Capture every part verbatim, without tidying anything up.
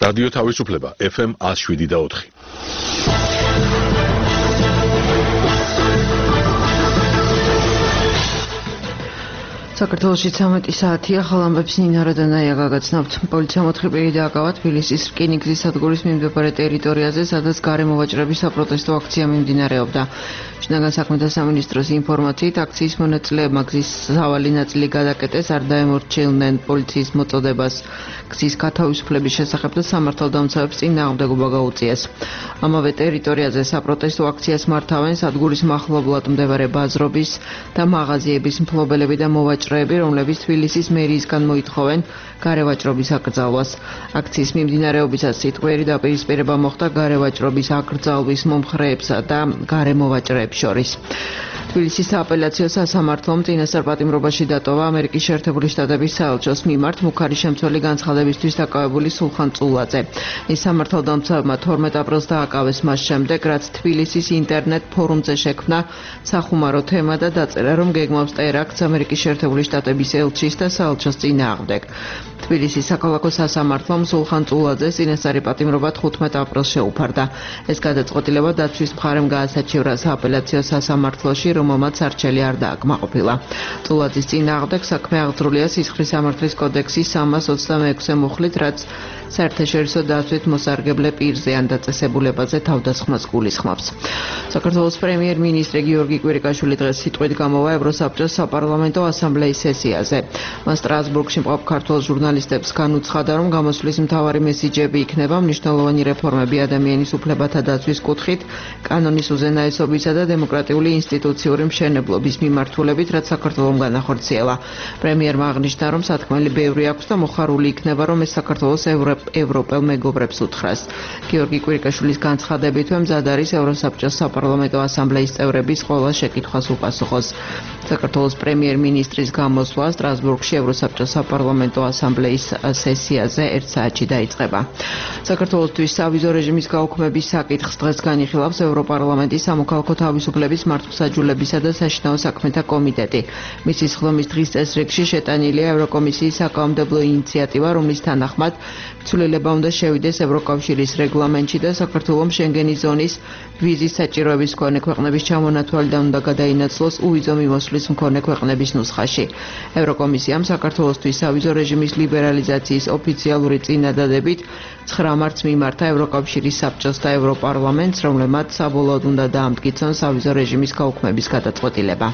რადიო თავისუფლება ეფ ემ one oh seven და four. საქართველოში ცამეტი საათია, ხალამბებს ნინა რადანაია გაგაცნობთ. პოლიციამ ოთხი პირი დააკავა თბილისის რკინიგზის სადგურის მიმდებარე ტერიტორიაზე, სადაც გარემოვაჭრების საპროტესტო აქცია მიმდინარეობდა. შინაგან საქმეთა სამინისტროს ინფორმაციით, აქციის მონაწილეებმა გზის სავალი ნაწილი გადაკეტეს, არ დაემორჩილნენ პოლიციის მოწოდებას გზის გათავისუფლების შესახებ და სამართალდამცავებს წინააღმდეგობა გაუწიეს. ამავე ტერიტორიაზე საპროტესტო აქციას მართავენ სადგურის მახლობლად მდებარე ბაზრობის და მაღაზიების მფლობელები და მოვაჭრეები, რომლებიც თბილისის მერიისგან მოითხოვენ გარევაჭრობის აკრძალვას. აქციის მიმდინარეობისას სიტყვიერი დაპირისპირება მოხდა გარევაჭრობის აკრძალვის მომხრეებსა და გარემოვაჭრეებს შორის. თბილისის სააპელაციო სასამართლომ წინასწარ პატიმრობაში დატოვა ამერიკის შეერთებული შტატების საელჩოს მიმართ მუქარი შემცველი განცხადებისთვის დაკავებული სულხან წულაძე. ის სამართალდამცავებმა თორმეტ აპრილს დააკავეს მას შემდეგ, რაც თბილისის ინტერნეტ ფორუმზე შექმნა სახუმარო თემა და დაწერა, რომ გეგმავს ტერაქტს ამერიკის შეერთებული შტატების ელჩის და საელჩოს წინააღმდეგ. თბილისის საქალაქო სასამართლომ სულხან წულაძეს წინასწარი პატიმრობა თხუთმეტ აპრილს შეუფარდა. ეს გადაწყვეტილება დაცვის მხარემ გაასაჩივრა სააპელაციო სასამართლოში, რომელმაც არჩელი არ დააკმაყოფილა. წულაძის წინააღმდეგ საქმე აღძრულია სისხლის სამართლის კოდექსის სამას ოცდამეექვსე მუხლით, რაც საერთაშორისო დაცვით მოსარგებლე პირზე ან დაწესებულებაზე თავდასხმას გულისხმობს. საქართველოს პრემიერ-მინისტრი გიორგი კვირიკაშვილი დღეს სიტყვით გამოვა ევროსაბჭოს საპარლამენტო ასამბლეის სესიაზე. მას სტრასბურგში მყოფ ქართველ ჟურნალისტებს განუცხადა, რომ გამოსვლის მთავარი მესიჯები იქნება მნიშვნელოვანი რეფორმები ადამიანის უფლებათა დაცვის კუთხით, კანონის უზენაესობისა და დემოკრატიული ინსტიტუციური მშენებლობის მიმართულებით, რაც საქართველომ განახორციელა. პრემიერმა აღნიშნა, რომ სათქმელი ბევრი აქვს და მოხარული იქნება, რომ ეს საქართველოს ევროპელ მეგობრებს უთხრას. გიორგი კვირიკაშვილის განცხადებით, მზად არის ევროსაბჭოს საპარლამენტო ასამბლეის წევრების ყველა შეკითხვას უპასუხოს. საქართველოს პრემიერ-მინისტრის გამოსვლა სტრასბურგში ევროსაბჭოს საპარლამენტო ასამბლეის სესიაზე ერთ საათში დაიწყება. საქართველოსთვის სავიზო რეჟიმის გაუქმების საკითხს დღეს განიხილავს ევროპარლამენტის სამოქალაქო თავისუფლების მართლმსაჯულებისა და საშინაო საქმეთა კომიტეტი. მისი სხდომის დღის წესრიგში შეტანილია ევროკომისიის საკანონმდებლო ინიციატივა, რომლის თანახმად ცვლილება უნდა შევიდეს ევროკავშირის რეგლამენტში და საქართველოს შენგენის ზონის ვიზის საჭიროების მქონე ქვეყნების ჩამონათვალიდან უნდა გადაინაცვლოს უვიზო მიმოსვლის მქონე ქვეყნების ნუსხაში. ევროკომისიამ საქართველოსთვის სავიზო რეჟიმის ლიბერალიზაციის ოფიციალური წინადადებით ცხრა მარტს მიმართა ევროკავშირის საბჭოს და ევროპარლამენტს, რომლებმაც საბოლოოდ უნდა დაამტკიცონ სავიზო რეჟიმის გაუქმების გადაწყვეტილება.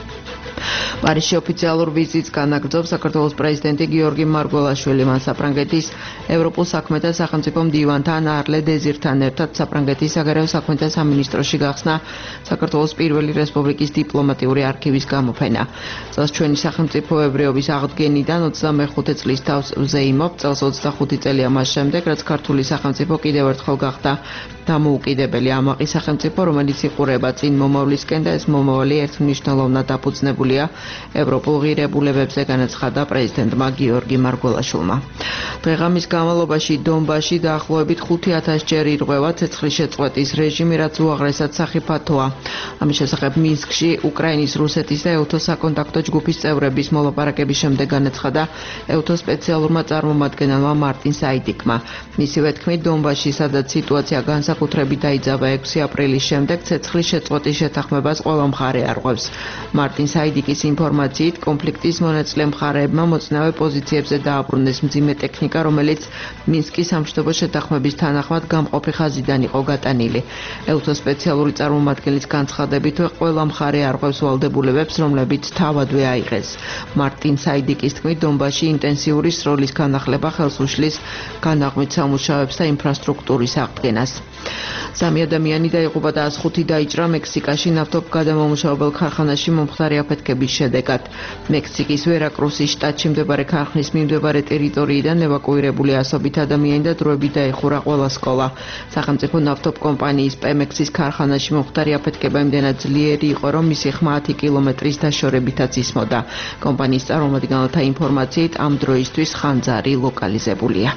პარიზში ოფიციალურ ვიზიტს განაგრძობს საქართველოს პრეზიდენტი გიორგი მარგველაშვილი. მან საფრანგეთის ევროპულ საქმეთა სახელმწიფო მდივანთან არლე დეზირთან ერთად საფრანგეთის საგარეო საქმეთა სამინისტროში გახსნა საქართველოს პირველი რესპუბლიკის დიპლომატიური არქივის გამოფენა. წელს ჩვენი სახელმწიფოებრიობის აღდგენიდან ოცდამეხუთე წლის თავს ვზეიმობ, წელს ოცდახუთი წელია მას შემდეგ, რაც ქართული სახელმწიფო კიდევ ერთხელ გახდა დამოუკიდებელი ამაყი სახელმწიფო, რომელიც იყურება წინ მომავლისკენ და ეს მომავალი ერთმნიშვნელოვნად დაფუძნებულია ევროპულ ღირებულებებზე, განაცხადა პრეზიდენტმა გიორგი მარგველაშვილმა. დღე-ღამის განმავლობაში დონბასში დაახლოებით ხუთი ათასჯერ ირღვევა ცეცხლის შეწყვეტის რეჟიმი, რაც უაღრესად სახიფათოა. ამის შესახებ მინსკში უკრაინის, რუსეთის და ევთოს საკონტაქტო ჯგუფის წევრების მოლაპარაკების შემდეგ განაცხადა ევთოს სპეციალურმა წარმომადგენელმა მარტინ საიდიკმა. მისივე თქმით, დონბასში, სადაც სიტუაცია განსაკუთრებით დაიძაბა ექვსი აპრილის შემდეგ, ცეცხლის შეწყვეტის შეთანხმებას ყველა მხარე არღვევს. მარტინ საიდიკის ინფორმაციით, კონფლიქტის მონაწილე მხარეებმა მოწინავე პოზიციებზე დააბრუნეს მძიმე ტექნიკა, რომელიც მინსკის სამშვიდობო შეთანხმების თანახმად გამყოფი ხაზიდან იყო გატანილი. ევთოს სპეციალური წარმომადგენლის განცხადებით, ყველა მხარე არღვევს ვალდებულებებს, რომლებიც თავადვე აიღეს. მარტინ საიდიკის თქმით, დონბასში ინტენსიური სროლის განახლება ხელს უშლის განაღმით სამუშაოებს და ინფრასტრუქტურის აღდგენას. სამი ადამიანი დაიღუპა და ას ხუთი დაიჭრა მექსიკაში ნავთობგადამამუშავებელ ქარხანაში მომხდარი აფეთქების შედეგად. მექსიკის ვერაკრუსის შტატში მდებარე ქარხნის მიმდებარე ტერიტორიიდან ევაკუირებული ასობით ადამიანი და დროებით დაიხურა ყველა სკოლა. სახელმწიფო ნავთობკომპანიის პემექსის ქარხანაში მომხდარი აფეთქება იმდენად ძლიერი იყო, რომ მისი ხმა ათი კილომეტრის დაშორებითაც ისმოდა. კომპანიის წარმომადგენელთა ინფორმაციით, ამ დროისთვის ხანძარი ლოკალიზებულია.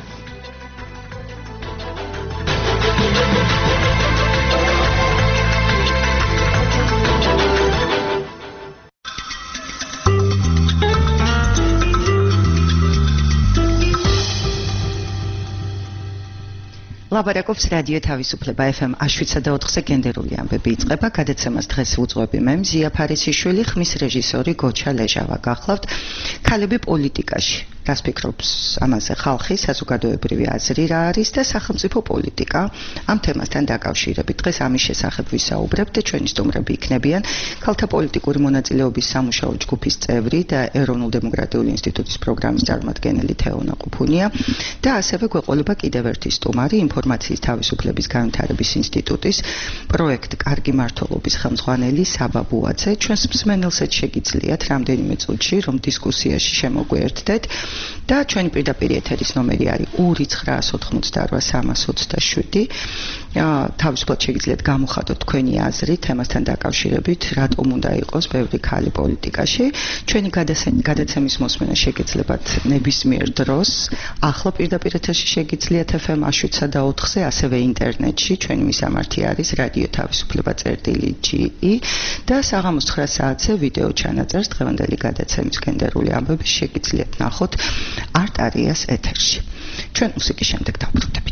ლაბარაკობს რადიო თავისუფლება ეფ ემ შვიდსა და ოთხზე გენდერული ამბები იწყება. გადაცემას დღეს უძღვები მე მზია ფარისიშვილი, ხმის რეჟისორი გოჩა ლეჟავა. გახლავთ ქალები პოლიტიკაში. რას ფიქრობს ამაზე ხალხი, საზოგადოებრივი აზრი რა არის და სახელმწიფო პოლიტიკა? ამ თემასთან დაკავშირებით დღეს ამის შესახებ ვისაუბრებთ და ჩვენი სტუმრები იქნებიან ქალთა პოლიტიკური მონაწილეობის სამუშაო ჯგუფის წევრი და ეროვნულ დემოკრატიული ინსტიტუტის პროგრამის წარმომადგენელი თეონა ყუფუნია და ასევე გვეყოლება კიდევ ერთი სტუმარი ინფორმაციის თავისუფლების განვითარების ინსტიტუტის პროექტ კარგი მმართველობის ხელმძღვანელი საბა ბუაძე. ჩვენს მსმენელსაც შეგიძლიათ რამდენიმე წუთში რომ დისკუსიაში შემოგვიერთდეთ და ჩვენი პირდაპირ ეთერის ნომერი არის ორი ცხრაას ოთხმოცდაორვა სამას ოცდაშვიდი. თავისუფლად შეგიძლიათ გამოხატოთ თქვენი აზრი თემასთან დაკავშირებით, რატომ უნდა იყოს ბევრი ქალი პოლიტიკაში. ჩვენი გადაცემის მოსმენა შეგეძლებათ ნებისმიერ დროს. ახლა პირდაპირ ეთერში შეგიძლიათ ეფ ემ შვიდსა და ოთხზე, ასევე ინტერნეტში. ჩვენი მისამართი არის რადიო თავისუფლება წერტილი ჯი ი და საღამოს ცხრა საათზე ვიდეო ჩანაწერს დღევანდელი გადაცემის გენდერული ამბები შეგიძლიათ ნახოთ არტარიას ეთერში. ჩვენ მუსიკის შემდეგ დავბრუნდებით.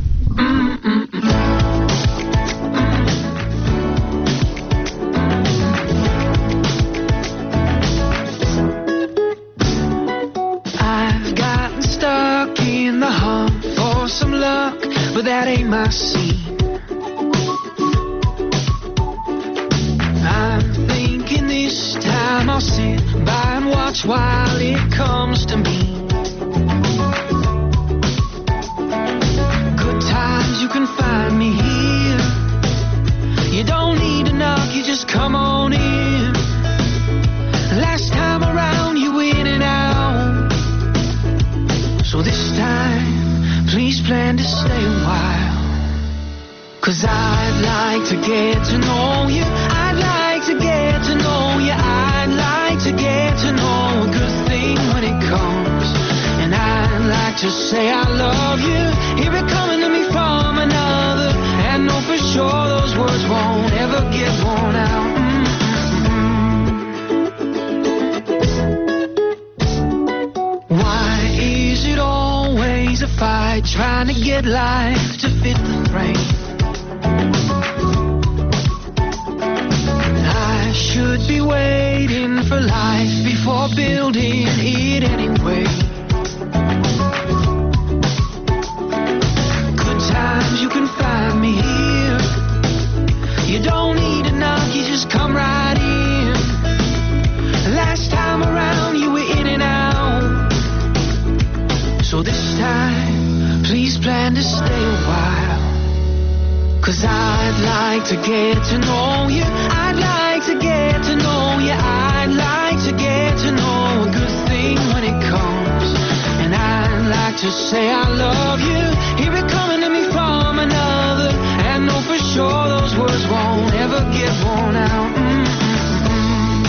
I've gotten stuck in the hunt for some luck, but that ain't my scene. I'm thinking this time I'll sit by and watch while it comes to me. Good times you can find me here. You don't need to knock, you just come on in. Last time around you in and out, so this time please plan to stay a while. Cause I'd like to get to know you, I'd like to get to know you, I'd like to get to know a good thing when it comes. And I'd like to say I love you, hear it coming to me from another, and know for sure those words won't ever get worn out. Mm-hmm. Why is it always a fight trying to get life to fit the frame? I should be waiting for life before building it anyway. Good times you can find me here. You don't need to knock, you just come right in. Last time around you were in and out, so this time please plan to stay a while. Cause I'd like to get to know you, I'd like to get to know you, I'd like to get to know a good thing when it comes. And I'd like to say I love you, hear it coming to me from another, and know for sure those words won't ever get worn out. Mm-hmm.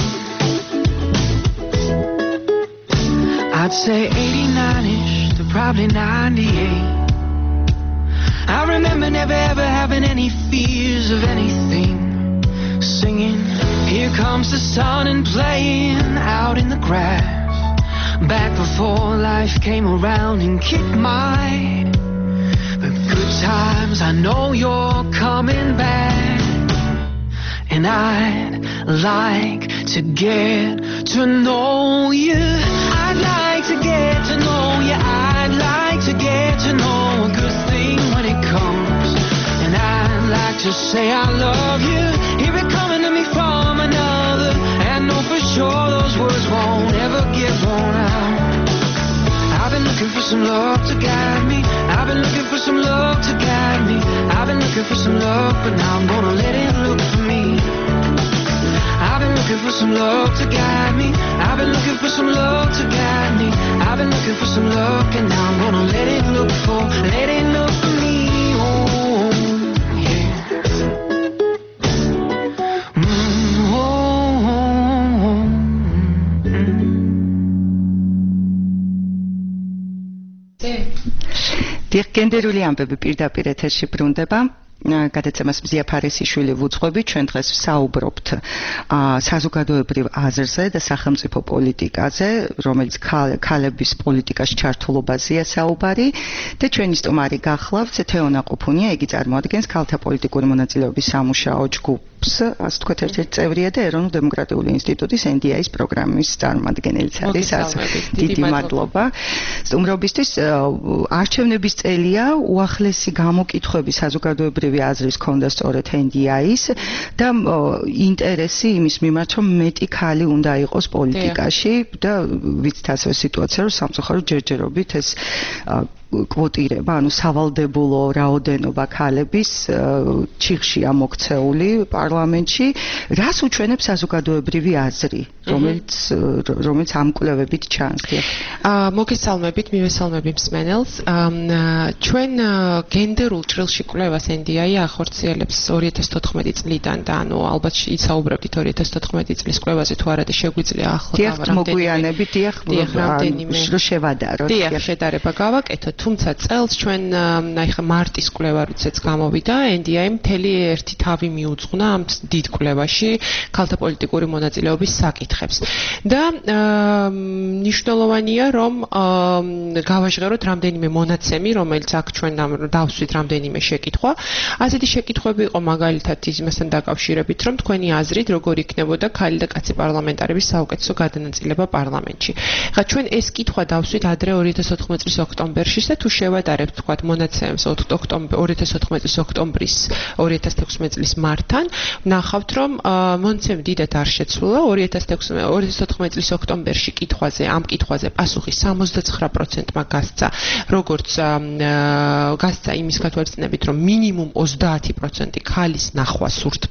I'd say eighty-nine-ish to probably ninety-eight. I remember never ever having any fears of anything. Singing, here comes the sun, and playing out in the grass. Back before life came around and kicked my the good times. I know you're coming back, and I'd like to get to know you. I'd like to get to know you, I'd like to get to know a good thing when it comes. And I'd like to say I love you, hear it coming to me from another, and know for sure those words won't ever get worn out. I've been looking for some love to guide me, I've been looking for some love to guide me, I've been looking for some love, but now I'm gonna let it look for me. I've been looking for some love to guide me, I've been looking for some love to guide me, I've been looking for some love, and now I'm gonna let it look for, let it look for me. Oh, yeah. Mm, oh, oh, mm. დიახ, გენდერული ამბები პირდაპირ ეთერში ბრუნდება. გადაცემას მზია ფარესიშვილი ვუძღვებით, ჩვენ დღეს ვსაუბრობთ საზოგადოებრივ აზრზე და სახელმწიფო პოლიტიკაზე, რომელიც ქალების პოლიტიკაში ჩართულობაზეა საუბარი და ჩვენი სტუმარი გახლავთ თეონა ყუფუნია, იგი წარმოადგენს ქალთა პოლიტიკური მონაწილეობის სამუშაო ჯგუფს, ასე ვთქვათ, ერთ-ერთი წევრია და ეროვნულ დემოკრატიული ინსტიტუტის ენ დი აის პროგრამის წარმომადგენელიც არის. დიდი მადლობა. სტუმრობისთვის არჩევნების წელია, უახლესი გამოკითხვები საზოგადოებრივი აზრის ქონდა სწორედ ენ დი აის და ინტერესი იმის მიმართ, რომ მეტი ქალი უნდა იყოს პოლიტიკაში და ვიცით ასევე სიტუაცია, რომ სამწუხაროდ ჯერჯერობით ეს კვოტირება, ანუ სავალდებულო რაოდენობა ქალების ჩიხშია მოქცეული პარლამენტში, რას უჩვენებს საზოგადოებრივი აზრი, რომელიც რომელიც ამ კვლევებით ჩანს. მოგესალმებით, მივესალმები მსმენელს. ჩვენ გენდერულ ჭრილში კვლევას ენ დი აი ახორციელებს ორი ათას თოთხმეტი წლიდან და ანუ ალბათ ისაუბრებდით ორი ათას თოთხმეტი წლის კვლევაზე თუ არა და შეგვიძლია ახლო დავარამდენიმე. მოგვიანებით დიახ, რომ შევადაროთ. დიახ, შედარება გავაკეთოთ. თუმცა წელს ჩვენ აი ხა მარტის კვლევა როდესაც გამოვიდა, ენ დი აი მთელი ერთი თავი მიუძღვნა ამ დიდ კვლევაში ქალთა პოლიტიკური მონაწილეობის საკითხებს. და მნიშვნელოვანია, რომ გავაჟღეროთ რამდენიმე მონაცემი, რომელიც აქ ჩვენ დავსვით რამდენიმე შეკითხვა. ასეთი შეკითხვები იყო მაგალითად იმასთან დაკავშირებით, რომ თქვენი აზრით როგორ იქნებოდა ქალი და კაცი პარლამენტარების საუკეთესო გადანაწილება პარლამენტში. ხა ჩვენ ეს კითხვა დავსვით ადრე ორი ათას ოთხმეტი წლის ოქტომბერში და თუ შევადარებთ თქვათ მონაცემს ორი ათას ოთხმეტი წლის ოქტომბრის ორი ათას თექვსმეტი წლის მარტთან, ვნახავთ რომ მონაცემი დიდად არ შეცვლა. ორი ათას ოთხმეტი წლის ოქტომბერში კითხვაზე, ამ კითხვაზე პასუხი სამოცდაცხრა პროცენტმა გასცა, როგორც გასცა იმის გათვალისწინებით, რომ მინიმუმ ოცდაათი პროცენტი ქალის ნახვა სურთ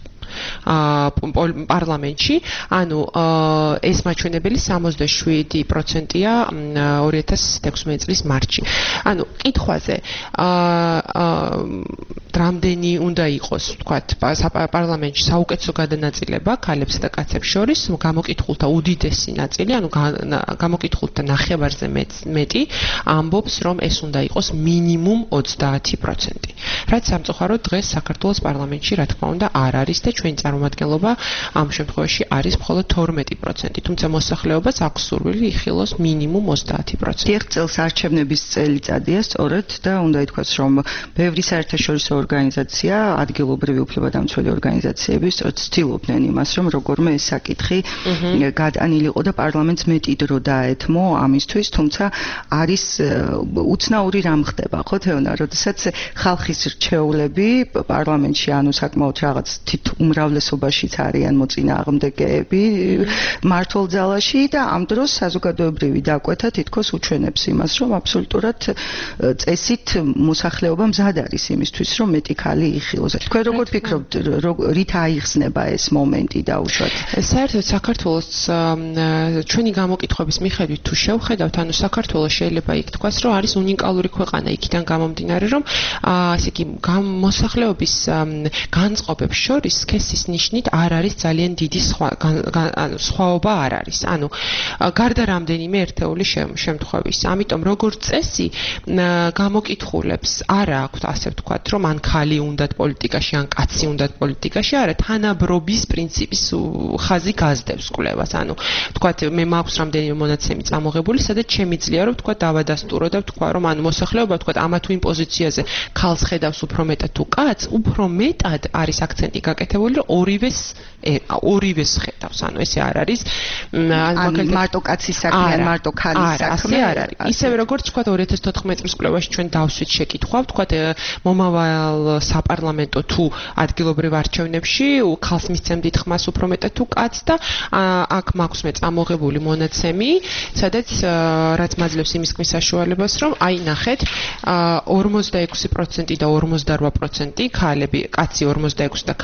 პარლამენტში, ანუ ეს მაჩვენებელი სამოცდაშვიდი პროცენტია ორი ათას თექვსმეტი წლის მარტში. ანუ კითხვაზე რამდენი უნდა იყოს, ვთქვათ, პარლამენტში საუკეთესო გადანაწილება ქალებსა და კაცებს შორის, გამოკითხულთა უდიდესი ნაწილი, ანუ გამოკითხულთა ნახევარზე მეტი ამბობს, რომ ეს უნდა იყოს მინიმუმ ოცდაათი პროცენტი. რაც სამწუხაროდ დღეს საქართველოს პარლამენტში, რა თქმა უნდა, არ არის და ჩვენი წარმომადგენლობა ამ შემთხვევაში არის მხოლოდ თორმეტი პროცენტი, თუმცა მოსახლეობას აქვს სურვილი იხილოს მინიმუმ ოცდაათი პროცენტი. ერთ წელს არჩევნების წელიწადია სწორედ და უნდა ითქვას, რომ ბევრი საერთაშორისო ორგანიზაცია, ადგილობრივი უფლებადამცველი ორგანიზაციები სწორედ ცდილობდნენ იმას, რომ როგორმე ეს საკითხი გადანილიყო და პარლამენტს მეტი დრო დაეთმო ამისთვის, თუმცა არის უცნაური რამ ხდება, ხო თეონა, როდესაც ხალხის რჩეულები პარლამენტში ანუ საკმაოდ რაღაც თით უმრავლესობაშიც არიან მოწინააღმდეგეები მართულ ძალაში და ამ დროს საზოგადოებრივი დაკვეთა თითქოს უჩვენებს იმას, რომ აბსოლუტურად წესით მოსახლეობა მზად არის იმისთვის, რომ მეტი ქალი იხილოს. თქვენ როგორ ფიქრობთ, რით აიხსნება ეს მომენტი დაუშვათ? საერთოდ საქართველოს ჩვენი გამოკითხვების მიხედვით თუ შევხედავთ, ანუ საქართველოს შეიძლება იქ თქვას, რომ არის უნიკალური ქვეყანა იქიდან გამომდინარე, რომ ასე იგი მოსახლეობის განწყობებს შორის სქესის ნიშნით არ არის ძალიან დიდი სხვაობა არ არის. ანუ გარდა რამდენიმე ერთეული შემთხვევის. ამიტომ როგორც წესი გამოკითხულებს არ აქვთ ასე ვთქვათ, რომ ან ქალი უნდათ პოლიტიკაში, ან კაცი უნდათ პოლიტიკაში, არა, თანაბრობის პრინციპის ხაზი გაზდებს კვლევას. ანუ ვთქვათ, მე მაქვს რამდენიმე მონაცემი წამოღებული, სადაც შემიძლია რომ ვთქვათ დავადასტურო და ვთქვა, რომ ანუ მოსახლეობა ვთქვათ ამა თუ იმ პოზიციაზე ქალს ხედავს უფრო მეტად თუ კაცს, უფრო მეტად არის აქცენტი გაკეთებული, რომ ორივეს ორივეს ხედავს. ანუ ესე არ არის მარტო კაცის საქმე, ან მარტო ქალის საქმე არ არის. ისევე როგორც ვთქვათ ორი ათას თოთხმეტი წლის კვლევაში ჩვენ დავსვით შეკითხვა, ვთქვათ მომავალ საპარლამენტო თუ ადგილობრივ არჩევნებში ქალს მისცემდით ხმას უფრო მეტად თუ კაცს და აქ მაქვს მე წამოღებული მონაცემი, სადაც რაც მაძლევს იმის ქმის საშუალებას, რომ აი ნახეთ ორმოცდაექვსი პროცენტი და ორმოცდარვა პროცენტი ქალები, კაცი ორმოცდაექვსი და ქალი ორმოცდაოთხი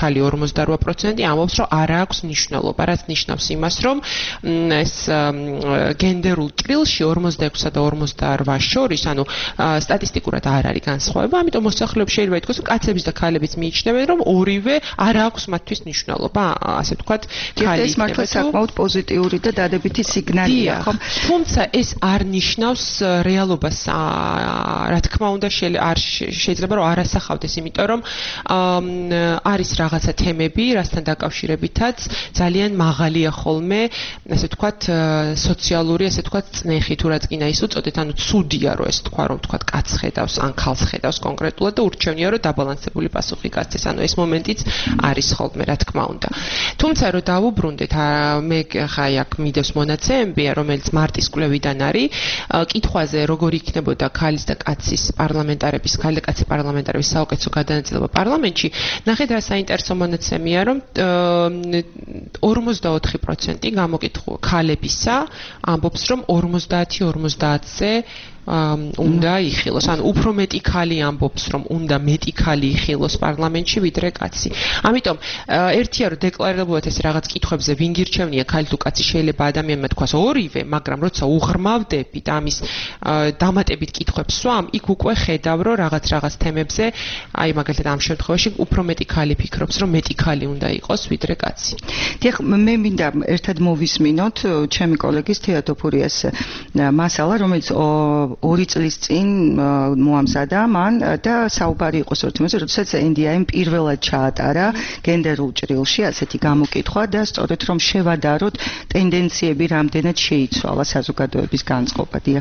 ორმოცდაოთხ პროცენტი ამბობს, რომ არ აქვს მნიშვნელობა, რაც ნიშნავს იმას, რომ ეს გენდერულ ჭრილში ორმოცდაექვსა და ორმოცდაოთხ შორის, ანუ სტატისტიკურად არ არის განსხვავება, ამიტომ მოსახლეობა შეიძლება ითქვას, რომ კაცებიც და ქალებიც მიიჩნევენ, რომ ორივე არ აქვს მათთვის მნიშვნელობა, ასე ვთქვათ, ქალი ეს მართლა საკმაოდ პოზიტიური და დადებითი სიგნალია, ხო? თუმცა ეს არ ნიშნავს რეალობას, რა თქმა უნდა, არ შეიძლება რომ არ ასახავდეს, იმიტომ რომ არის რაღაცა თემები, რასთან დაკავშირებითაც ძალიან მაღალია ხოლმე, ასე ვთქვათ, სოციალური, ასე ვთქვათ, წნეხი თუ რაც კიდე ის უწოდეთ, ანუ ცუდია რომ ეს თქვა, რომ ვთქვათ, კაცს ხედავს ან ქალს ხედავს კონკრეტულად და ურჩევნია რომ დაბალანსებული პასუხი გასცეს, ანუ ეს მომენტიც არის ხოლმე, რა თქმა უნდა. თუმცა რომ დავუბრუნდეთ, მე ხა აქ მიდევს მონაცემები, რომელიც მარტის კვლევიდან არის, კითხვაზე როგორ იქნებოდა ქალის და კაცის პარლამენტარების, ქალი და კაცი პარლამენტარების საუკეთესო გადანაწილება პარლამენტში, ნახეთ რა საინტერესო მონაცემია, რომ ორმოცდაოთხი პროცენტი გამოკითხულ ქალებისა ამბობს, რომ ორმოცდაათი ორმოცდაათზე უნდა იხილოს, ანუ უფრო მეტი ქალი ამბობს, რომ უნდა მეტი ქალი იხილოს პარლამენტში ვიდრე კაცი. ამიტომ ერთია რომ დეკლარირებულად ეს რაღაც კითხვებზე ვინ გირჩევნია, ქალი თუ კაცი, შეიძლება ადამიანმა თქვას ორივე, მაგრამ როცა უღრმავდებით ამის დამატებით კითხვებს სვამ, იქ უკვე ხედავ რომ რაღაც რაღაც თემებზე, აი მაგალითად ამ შემთხვევაში უფრო მეტი ქალი ფიქრობს, რომ მეტი ქალი უნდა იყოს ვიდრე კაცი. დიახ, მე მინდა ერთად მოვისმინოთ ჩემი კოლეგის თეატოფურიას მასალა, რომელიც ორი წლის წინ მოამზადა მან და საუბარი იყო სორთმეზე, როდესაც ენ დი აიმ პირველად ჩაატარა გენდერულ ჭრილში ასეთი გამოკითხვა და სწორედ რომ შევადაროთ ტენდენციები რამდენად შეიცვალა საზოგადოების განწყობა. დიახ.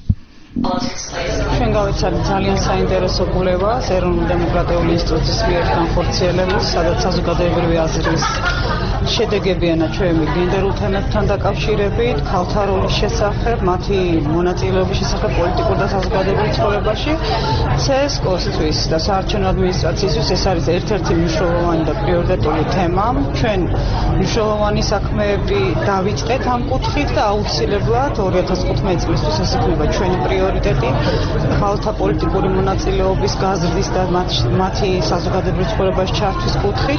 ჩვენ გავიცადეთ ძალიან საინტერესო კვლევა ეროვნული დემოკრატიული ინსტიტუტის მიერ განხორციელებული, სადაც საზოგადოებრივი აზრის შედეგებია ნაჩვენები გენდერულ თემებთან დაკავშირებით, ქალთა როლის შესახებ, მათი მონაწილეობის შესახებ პოლიტიკურ და საზოგადოებრივ ცხოვრებაში. ცესკოს-თვის და საარჩევნო ადმინისტრაციისთვის ეს არის ერთ-ერთი მნიშვნელოვანი და პრიორიტეტული თემა. ჩვენ მნიშვნელოვანი საქმეები დავიწყეთ ამ კუთხით და აუცილებლად ორი ათას თხუთმეტი წლისთვის ეს იქნება ჩვენი პრიორიტეტი, ქალთა პოლიტიკური მონაწილეობის გაზრდის და მათი საზოგადოებრივ ცხოვრებაში ჩართვის კუთხით.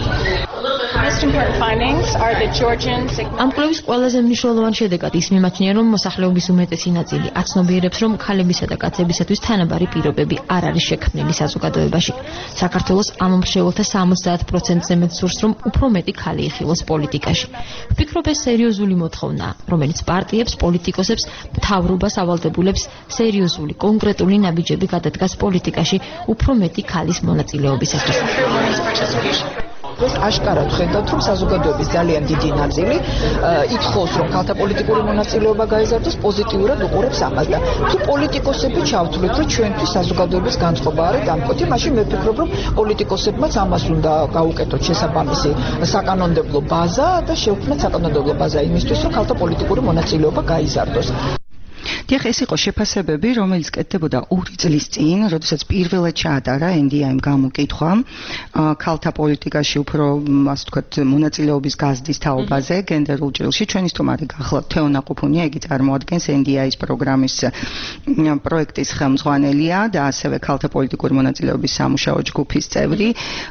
ამ კვლევის ყველაზე მნიშვნელოვანი შედეგად ის მიმაჩნია, რომ მოსახლეობის უმეტესი ნაწილი აცნობიერებს, რომ ქალებისა და კაცებისათვის თანაბარი პირობები არ არის შექმნილი საზოგადოებაში. საქართველოს ამ მრჩეველთა სამოცდაათ პროცენტზე მეტ სურს, რომ უფრო მეტი ქალი იხილოს პოლიტიკაში. ვფიქრობ, ეს სერიოზული მოთხოვნაა, რომელიც პარტიებს, პოლიტიკოსებს, მთავრობას ავალდებულებს სერიოზული, კონკრეტული ნაბიჯები გადადგას პოლიტიკაში უფრო მეტი ქალის მონაწილეობისათვის. ეს აშკარად ხედავთ, რომ საზოგადოების ძალიან დიდი ნაწილი ითხოვს, რომ ქალთა პოლიტიკური მონაწილეობა გაიზარდოს, პოზიტიურად უყურებს ამას და თუ პოლიტიკოსები ჩავთვლით, რომ ჩვენთვის საზოგადოების განწყობა არის დამკვეთი, მაშინ მე ვფიქრობ, რომ პოლიტიკოსებმაც ამას უნდა გაუკეთოთ შესაბამისი საკანონმდებლო ბაზა და შევქმნათ საკანონმდებლო ბაზა იმისთვის, რომ ქალთა პოლიტიკური მონაწილეობა გაიზარდოს. დიახ, ეს იყო შეფასებები, რომელიც კეთდებოდა ორი წლის წინ, როდესაც პირველად ჩაატარა ენ დი აიმ გამოკითხვა ქალთა პოლიტიკაში უფრო, ასე ვთქვათ, მონაწილეობის გაზრდის თაობაზე, გენდერულ ჭრილში. ჩვენი სტუმარი გახლავთ თეონა ყუფუნია, იგი წარმოადგენს ენ დი აის პროგრამის პროექტის ხელმძღვანელია და ასევე ქალთა პოლიტიკური მონაწილეობის სამუშაო ჯგუფის წევრი.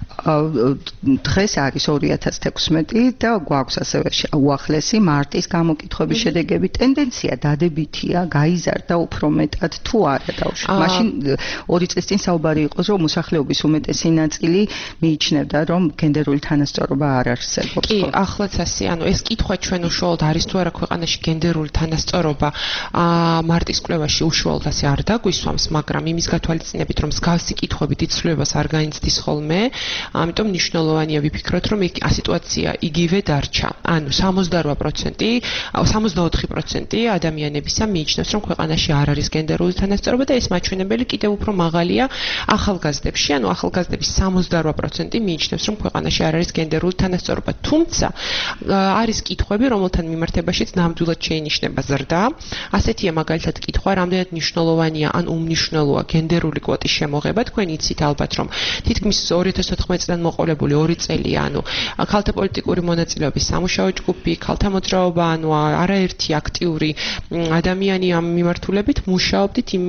დღეს არის ორი ათას თექვსმეტი და გვაქვს ასევე უახლესი მარტის გამოკითხვების შედეგები. ტენდენცია დადებითია, გაიზარდა უფრო მეტად თუ არა დავუშვით. მაშინ ორი წლის წინ საუბარი იყო, რომ მოსახლეობის უმეტესი ნაწილი მიიჩნევდა, რომ გენდერული თანასწორობა არ არსებობს. კი, ახლაც ასე, ანუ ეს კითხვა ჩვენ უშუალოდ არის თუ არა ქვეყანაში გენდერული თანასწორობა მარტის კვლევაში უშუალოდ ასე არ დაგვისვამს, მაგრამ იმის გათვალისწინებით, რომ მსგავსი კითხვები დიცვლებას არ გაინცდის ხოლმე, ამიტომ მნიშვნელოვანია ვიფიქროთ, რომ სიტუაცია იგივე დარჩა. ანუ სამოცდაოთხ პროცენტი, სამოცდაოთხი პროცენტი ადამიანებისა მიიჩნევს, რომ ქვეყანაში არ არის გენდერული თანასწორობა და ეს მაჩვენებელი კიდევ უფრო მაღალია ახალგაზრდებში, ანუ ახალგაზრდების სამოცდაოთხ პროცენტი მიიჩნევს, რომ ქვეყანაში არ არის გენდერული თანასწორობა. თუმცა არის კითხვები, რომელთან მიმართებაშიც ნამდვილად შეინიშნება ზრდა. ასეთია მაგალითად კითხვა, რამდენად მნიშვნელოვანია ან უმნიშვნელოა გენდერული კვოტის შემოღება. თქვენ იცით ალბათ, რომ თითქმის ორი ათას ოთხმეტი წლიდან მოყოლებული ორი წელია, ანუ ქალთა პოლიტიკური მონაწილეობის სამუშაო ჯგუფი, ქალთა მოძრაობა, ანუ არაერთი აქტიური ადამიანი ამ ამ მიმართულებით მუშაობდით იმ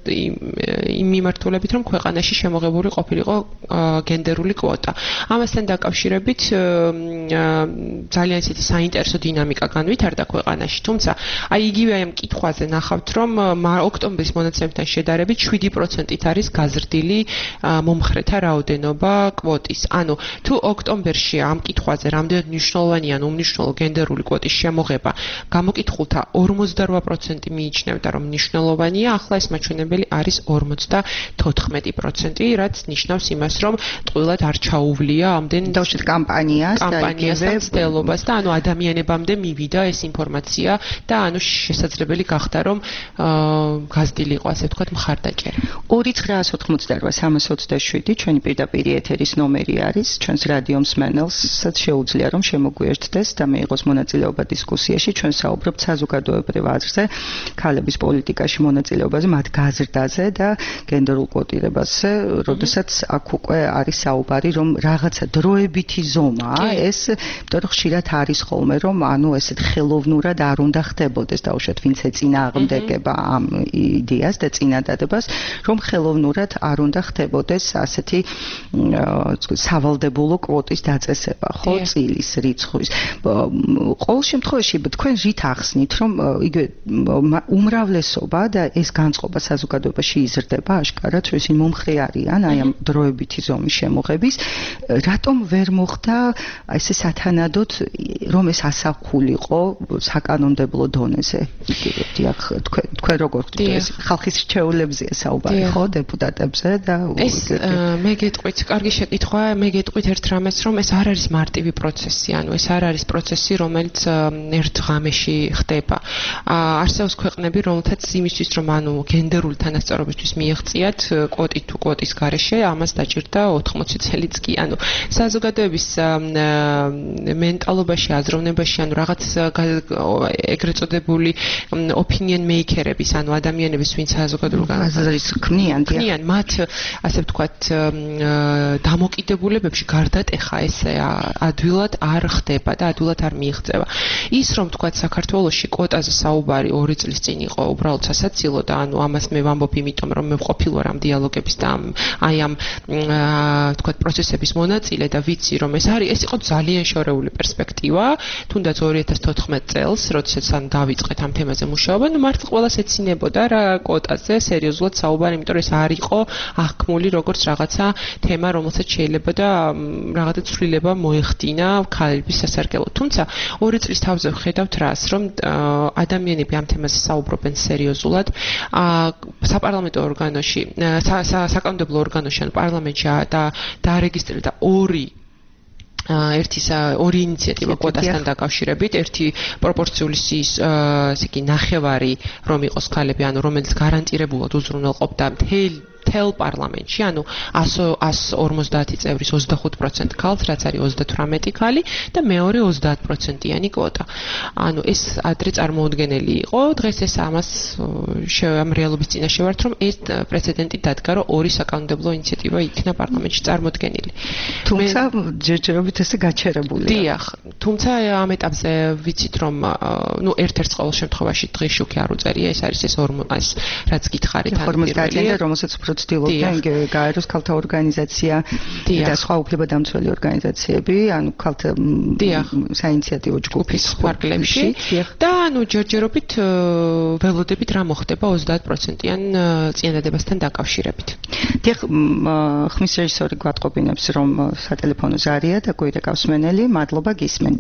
იმ მიმართულებით, რომ ქვეყანაში შემოღებული ყოფილიყო გენდერული კვოტა. ამასთან დაკავშირებით ძალიან ისეთი საინტერესო დინამიკა განვითარდა ქვეყანაში, თუმცა აი იგივე ამ კითხვაზე ნახავთ, რომ ოქტომბრის მონაცემთან შედარებით შვიდი პროცენტით არის გაზრდილი მომხრეთა რაოდენობა კვოტის. ანუ თუ ოქტომბერში ამ კითხვაზე რამდენად მნიშვნელოვანია უმნიშვნელო გენდერული კვოტის შემოღება, გამოკითხულთა ორმოცდარვა პროცენტი მიიჩნევდა, რომ მნიშვნელოვანია, ახლა ეს მაჩვენებელი არის ორმოცდათოთხმეტი პროცენტი, რაც ნიშნავს იმას, რომ ტყუილად არ ჩაუვლია ამდენ დავშეთ კამპანიას და კამპანიასთან ცდელობას და ანუ ადამიანებამდე მივიდა ეს ინფორმაცია და ანუ შესაძლებელი გახდა, რომ გაზრდილიყო, ასე ვთქვათ, მხარდაჭერა. ორი ცხრაას ოთხმოცდარვა სამას ოცდაშვიდი ჩვენი პირდაპირ ეთერის ნომერი არის, ჩვენს რადიო მსმენელსაც შეუძლია რომ შემოგვიერთდეს და მიიღოს მონაწილეობა დისკუსიაში. ჩვენ საუბრობთ საზოგადოებრივ აზრზე, ქალების პოლიტიკაში მონაწილეობაზე, მათ გაზრდაზე და გენდერულ კვოტირებაზე, როდესაც აქ უკვე არის საუბარი, რომ რაღაცა დროებითი ზომაა, ეს, იმიტომ რომ ხშირად არის ხოლმე, რომ ანუ ესეთ ხელოვნურად არ უნდა ხდებოდეს, დაუშვათ, ვინც ეწინააღმდეგება ამ იდეას და წინადადებას, რომ ხელოვნურად არ უნდა ხდებოდეს ასეთი სავალდებულო კვოტის დაწესება, ხო, წილის რიცხვის. ყოველ შემთხვევაში თქვენ რით ახსნით, რომ იგივე უმრავლესობა და ეს განწყობა საზოგადოებაში იზრდება აშკარად, რომ ისინი მომხრე არიან აი ამ დროებითი ზომის შემოღების, რატომ ვერ მოხდა ესე სათანადოდ, რომ ეს ასახულიყო საკანონმდებლო დონეზე? დიახ, თქვენ თქვენ როგორ ხვდით ეს ხალხის რჩეულებზეა საუბარი, ხო, დეპუტატებზე და ეს მე გეტყვით, კარგი შეკითხვა, მე გეტყვით ერთ რამეს, რომ ეს არ არის მარტივი პროცესი, ანუ ეს არ არის პროცესი, რომელიც ერთ ღამეში ხდება. არსებობს ქვეყნები, რომელთაც იმისთვის, რომ ანუ გენდერული თანასწორობისთვის მიეღწიათ კვოტი თუ კვოტის გარეშე, ამას დაჭირდა ოთხმოცი წელიც კი. ანუ საზოგადოების მენტალობაში, აზროვნებაში, ანუ რაღაც ეგრეთ წოდებული opinion maker-ების, ანუ ადამიანების, ვინც საზოგადოებრივ აზრის ქმნიან, ქმნიან, მათ ასე ვთქვათ, დამოკიდებულებებში გარდატეხა ეს ადვილად არ ხდება და ადვილად არ მიიღწევა. ის რომ ვთქვათ, საქართველოში კვოტაზე საუბარი ორი წლის წინ იყო უბრალოდ სასაცილო და ანუ ამას მე ვამბობ, იმიტომ რომ მე ვყოფილ ვარ ამ დიალოგების და აი ამ ვთქვათ პროცესების მონაწილე და ვიცი რომ ეს არის, ეს იყო ძალიან შორეული პერსპექტივა, თუნდაც ორი ათას თოთხმეტ წელს, როდესაც ან დავიწყეთ ამ თემაზე მუშაობა, ნუ მართლა ყველას ეცინებოდა რა კვოტაზე სერიოზულად საუბარი, იმიტომ რომ ეს არ იყო აღქმული როგორც რაღაცა თემა, რომელსაც შეიძლება და რაღაცა ცვლილება მოეხდინა ქალების სასარგებლოდ. თუმცა ორი წლის თავზე ვხედავთ რას, რომ ადამიანები ამ თემაზე საუბრობენ სერიოზულად. საპარლამენტო ორგანოში, საკანონმდებლო ორგანოში, ანუ პარლამენტში და დაარეგისტრირდა ორი ერთი ორი ინიციატივა კვოტასთან დაკავშირებით, ერთი პროპორციული სიის, ესე იგი, ნახევარი რომ იყოს ქალები, ანუ რომელიც გარანტირებულად უზრუნველყოფდა მთელ თელ პარლამენტში, ანუ ას ორმოცდაათი წევრის ოცდახუთ პროცენტს ქალს, რაც არის ოცდათვრამეტი ქალი და მეორე ოცდაათ პროცენტიანი კვოტა. ანუ ეს ადრე წარმოუდგენელი იყო, დღეს ეს ამას ამ რეალობის წინაშე ვართ, რომ ეს პრეცედენტი დადგა, რომ ორი საკანონმდებლო ინიციატივა იქნა პარლამენტში წარმოდგენილი. თუმცა ჯერჯერობით ესე გაჩერებულია. დიახ, თუმცა ამ ეტაპზე ვიცით, რომ ნუ ერთ-ერთ ყოველ შემთხვევაში დღის შუქი არ უწერია, ეს არის ეს ორმოცდაათი, რაც გითხარით, ან ორმოცდაათი, რომელსაც ცდილობდა იგივე გაეროს ქალთა ორგანიზაცია და სხვა უფლებადამცველი ორგანიზაციები, ანუ ქალთა საინიციატივო ჯგუფის ფარგლებში და ანუ ჯერჯერობით ველოდებით რა მოხდება ოცდაათ პროცენტიან წინადადებასთან დაკავშირებით. დიახ, ხმის რეჟისორი გვატყობინებს, რომ სატელეფონო ზარია და გვერდა გასმენელი, მადლობა გისმენთ.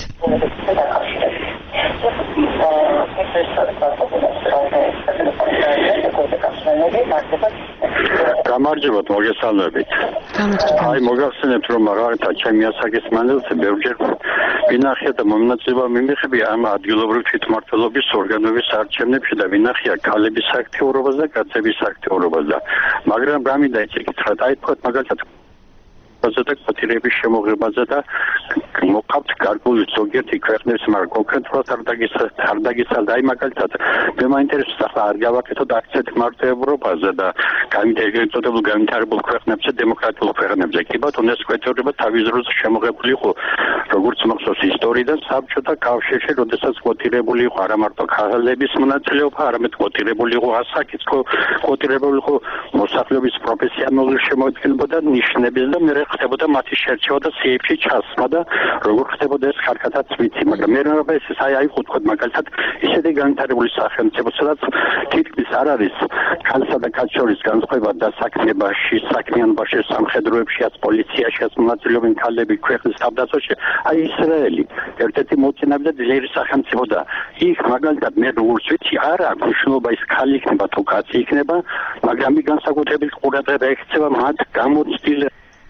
გამარჯობათ, მოგესალმებით. აი, მოგახსენებთ, რომ რაღაცა ჩემი ასაკის მანძილზე ბევრჯერ ვინახია და მომნაწილეობა მიმიღები ამ ადგილობრივ თვითმმართველობის ორგანოების არჩევნებში და ვინახია ქალების აქტიურობას და კაცების აქტიურობას და მაგრამ გამინდა იცი კითხრათ, აი თქვათ მაგალითად და კვოტირების შემოღებაზე და მოყავთ გარკვეული ზოგიერთი ქვეყნების მაგრამ კონკრეტულად არ არ დაგიცალდა აი მაგალითად მე მაინტერესებს ახლა არ გავაკეთოთ აქცენტ მარტო ევროპაზე და განვითარებულ განვითარებულ ქვეყნებზე დემოკრატიულ ქვეყნებზე კი ბატონო ეს კვოტირება თავის დროზე შემოღებული იყო როგორც მახსოვს ისტორიიდან საბჭოთა კავშირში როდესაც კვოტირებული იყო არა მარტო ქალების მონაწილეობა არამედ კვოტირებული იყო ასაკიც კვოტირებული იყო მოსახლეობის პროფესიონალური შემოადგენლობა და ნიშნების და მე ხდებოდა მათი შერჩევა და სიებში ჩასმა და როგორ ხდებოდა ეს ხარკათაც ვიცი მაგრამ მე რა ეს აი აი ხუთქოდ მაგალითად ისეთი განვითარებული სახელმწიფო სადაც თითქმის არ არის ქალსა და კაცის შორის განსხვავება და საქმიანობაში საქმიანობაში სამხედროებშიაც პოლიციაშიაც მონაწილეობენ ქალები ქვეყნის თავდაცვაში აი ისრაელი ერთ-ერთი მოწინავე და ძლიერი სახელმწიფო და იქ მაგალითად მე როგორც ვიცი არ აქვს მნიშვნელობა ის ქალი იქნება თუ კაცი იქნება მაგრამ ის განსაკუთრებით ყურადღება ექცევა მათ გამოცდილ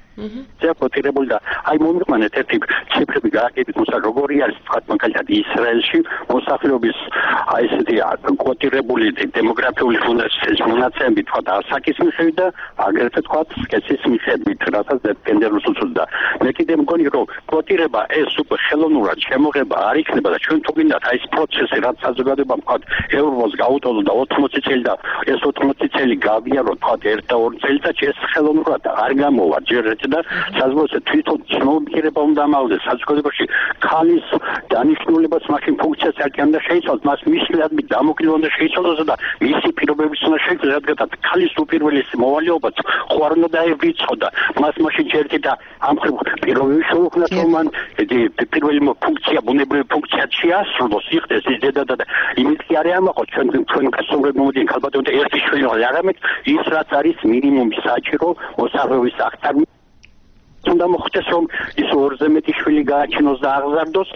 და კვოტირებული და აი მომიყვანეთ ერთი ციფრები გააკეთეთ მოსა როგორი არის თქვა მაგალითად ისრაელში მოსახლეობის აი ესეთი კვოტირებული დემოგრაფიული მონაცემები თქვა ასაკის მიხედვით და აგრეთვე თქვა სქესის მიხედვით რასაც გენდერულ უწევდა მე კიდე მგონი რომ კვოტირება ეს უკვე ხელოვნურად შემოღება არ იქნება და ჩვენ თუ გინდათ აი ეს პროცესი რაც საზოგადოებამ თქვა ევროპოს გაუტოლო და ოცდაოთხ წელი და ეს ოცდაოთხ წელი გავიარო თქვა ერთ და ორი წელიწადში ეს ხელოვნურად არ გამოვა ჯერ და საზოგადოებრივ თვითონ ცნობიერება უნდა ამალდეს საზოგადოებაში ქალის დანიშნულებას მაშინ ფუნქციას არ კი შეიცვალოს მას მისლად დამოკლება უნდა შეიცვალოს და მისი პირობებიც უნდა შეიცვალოს რადგან ქალის უპირველესი მოვალეობაც ხო არ უნდა დაევრიცხოდა მას მაშინ ჯერდი და ამ პირობები შეუქმნათ რომ მან პირველი ფუნქცია ბუნებრივი ფუნქცია შეასრულოს იხდეს ის დედა და იმით კი არ ამაყოთ ჩვენ ჩვენ გასაუბრებთ მომდიან ქალბატონთა ერთი შვილი არამედ ის რაც არის მინიმუმი საჭირო მოსახლეობის აღწარმა უნდა მოხდეს რომ ის ორზე მეტი შვილი გააჩინოს და აღზარდოს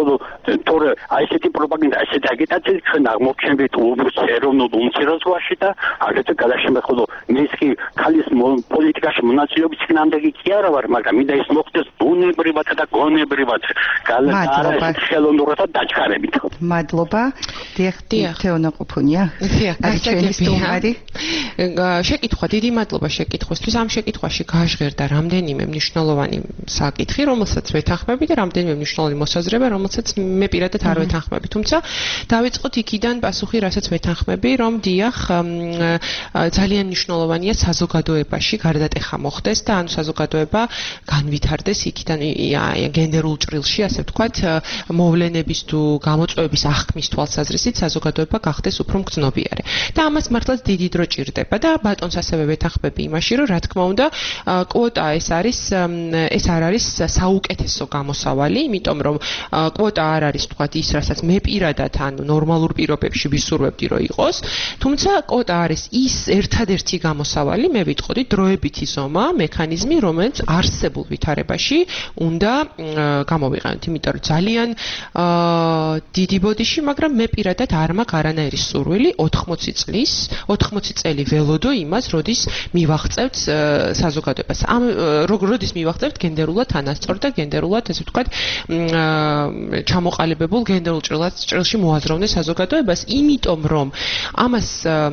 თორე აი ესეთი პროპაგანდა ესეთი აგიტაცია ჩვენ აღმოჩენთ ეროვნულ უმცირესობაში და აგრეთვე გადაშემეხულო მის კი ქალის პოლიტიკაში მონაწილეობის წინამდები კი არა ვარ მაგრამ მინდა ის მოხდეს ბუნებრივად და გონებრივად გალადა ხელოვნურად და დაჩქარებით მადლობა დიახ თეონა ყופუნია აი ჩვენი სტუმარი შეკითხვა დიდი მადლობა შეკითხვისთვის ამ შეკითხვაში გაჟღერდა რამდენიმე მნიშვნელოვანი საკითხი, რომელსაც ვეთანხმები და რამდენიმე მნიშვნელოვანი მოსაზრება, რომელსაც მე პირადად არ ვეთანხმები. თუმცა დავიწყოთ იქიდან პასუხი, რასაც ვეთანხმები, რომ დიახ, ძალიან მნიშვნელოვანია საზოგადოებაში გარდატეხა მოხდეს და ანუ საზოგადოება განვითარდეს იქიდან გენდერულ ჭრილში, ასე ვთქვათ, მოვლენების თუ გამოწვევების აღქმის თვალსაზრისით საზოგადოება გახდეს უფრო მგრძნობიარე. და ამას მართლაც დიდი დრო ჭირდება და ბატონს ასევე ვეთანხმები იმაში, რომ რა თქმა უნდა, კვოტა ეს არის ეს არ არის საუკეთესო გამოსავალი, იმიტომ რომ კვოტა არ არის თქვათ ის, რასაც მე პირადად ანუ ნორმალურ პირობებში ვისურვებდი რომ იყოს, თუმცა კვოტა არის ის ერთადერთი გამოსავალი, მე ვიტყოდი დროებითი ზომა, მექანიზმი, რომელიც არსებულ ვითარებაში უნდა გამოვიყენოთ, იმიტომ რომ ძალიან დიდი ბოდიში, მაგრამ მე პირადად არ მაქვს არანაირი სურვილი ოთხმოცი წლის, ოთხმოცი წელი ველოდო იმას, როდის მივაღწევთ საზოგადოებას. ამ როდის მივაღწევთ გენდერულად თანასწორ და გენდერულად, ასე ვთქვათ, ჩამოყალიბებულ გენდერულ ჭრილში მოაზროვნე საზოგადოებას, იმიტომ რომ ამას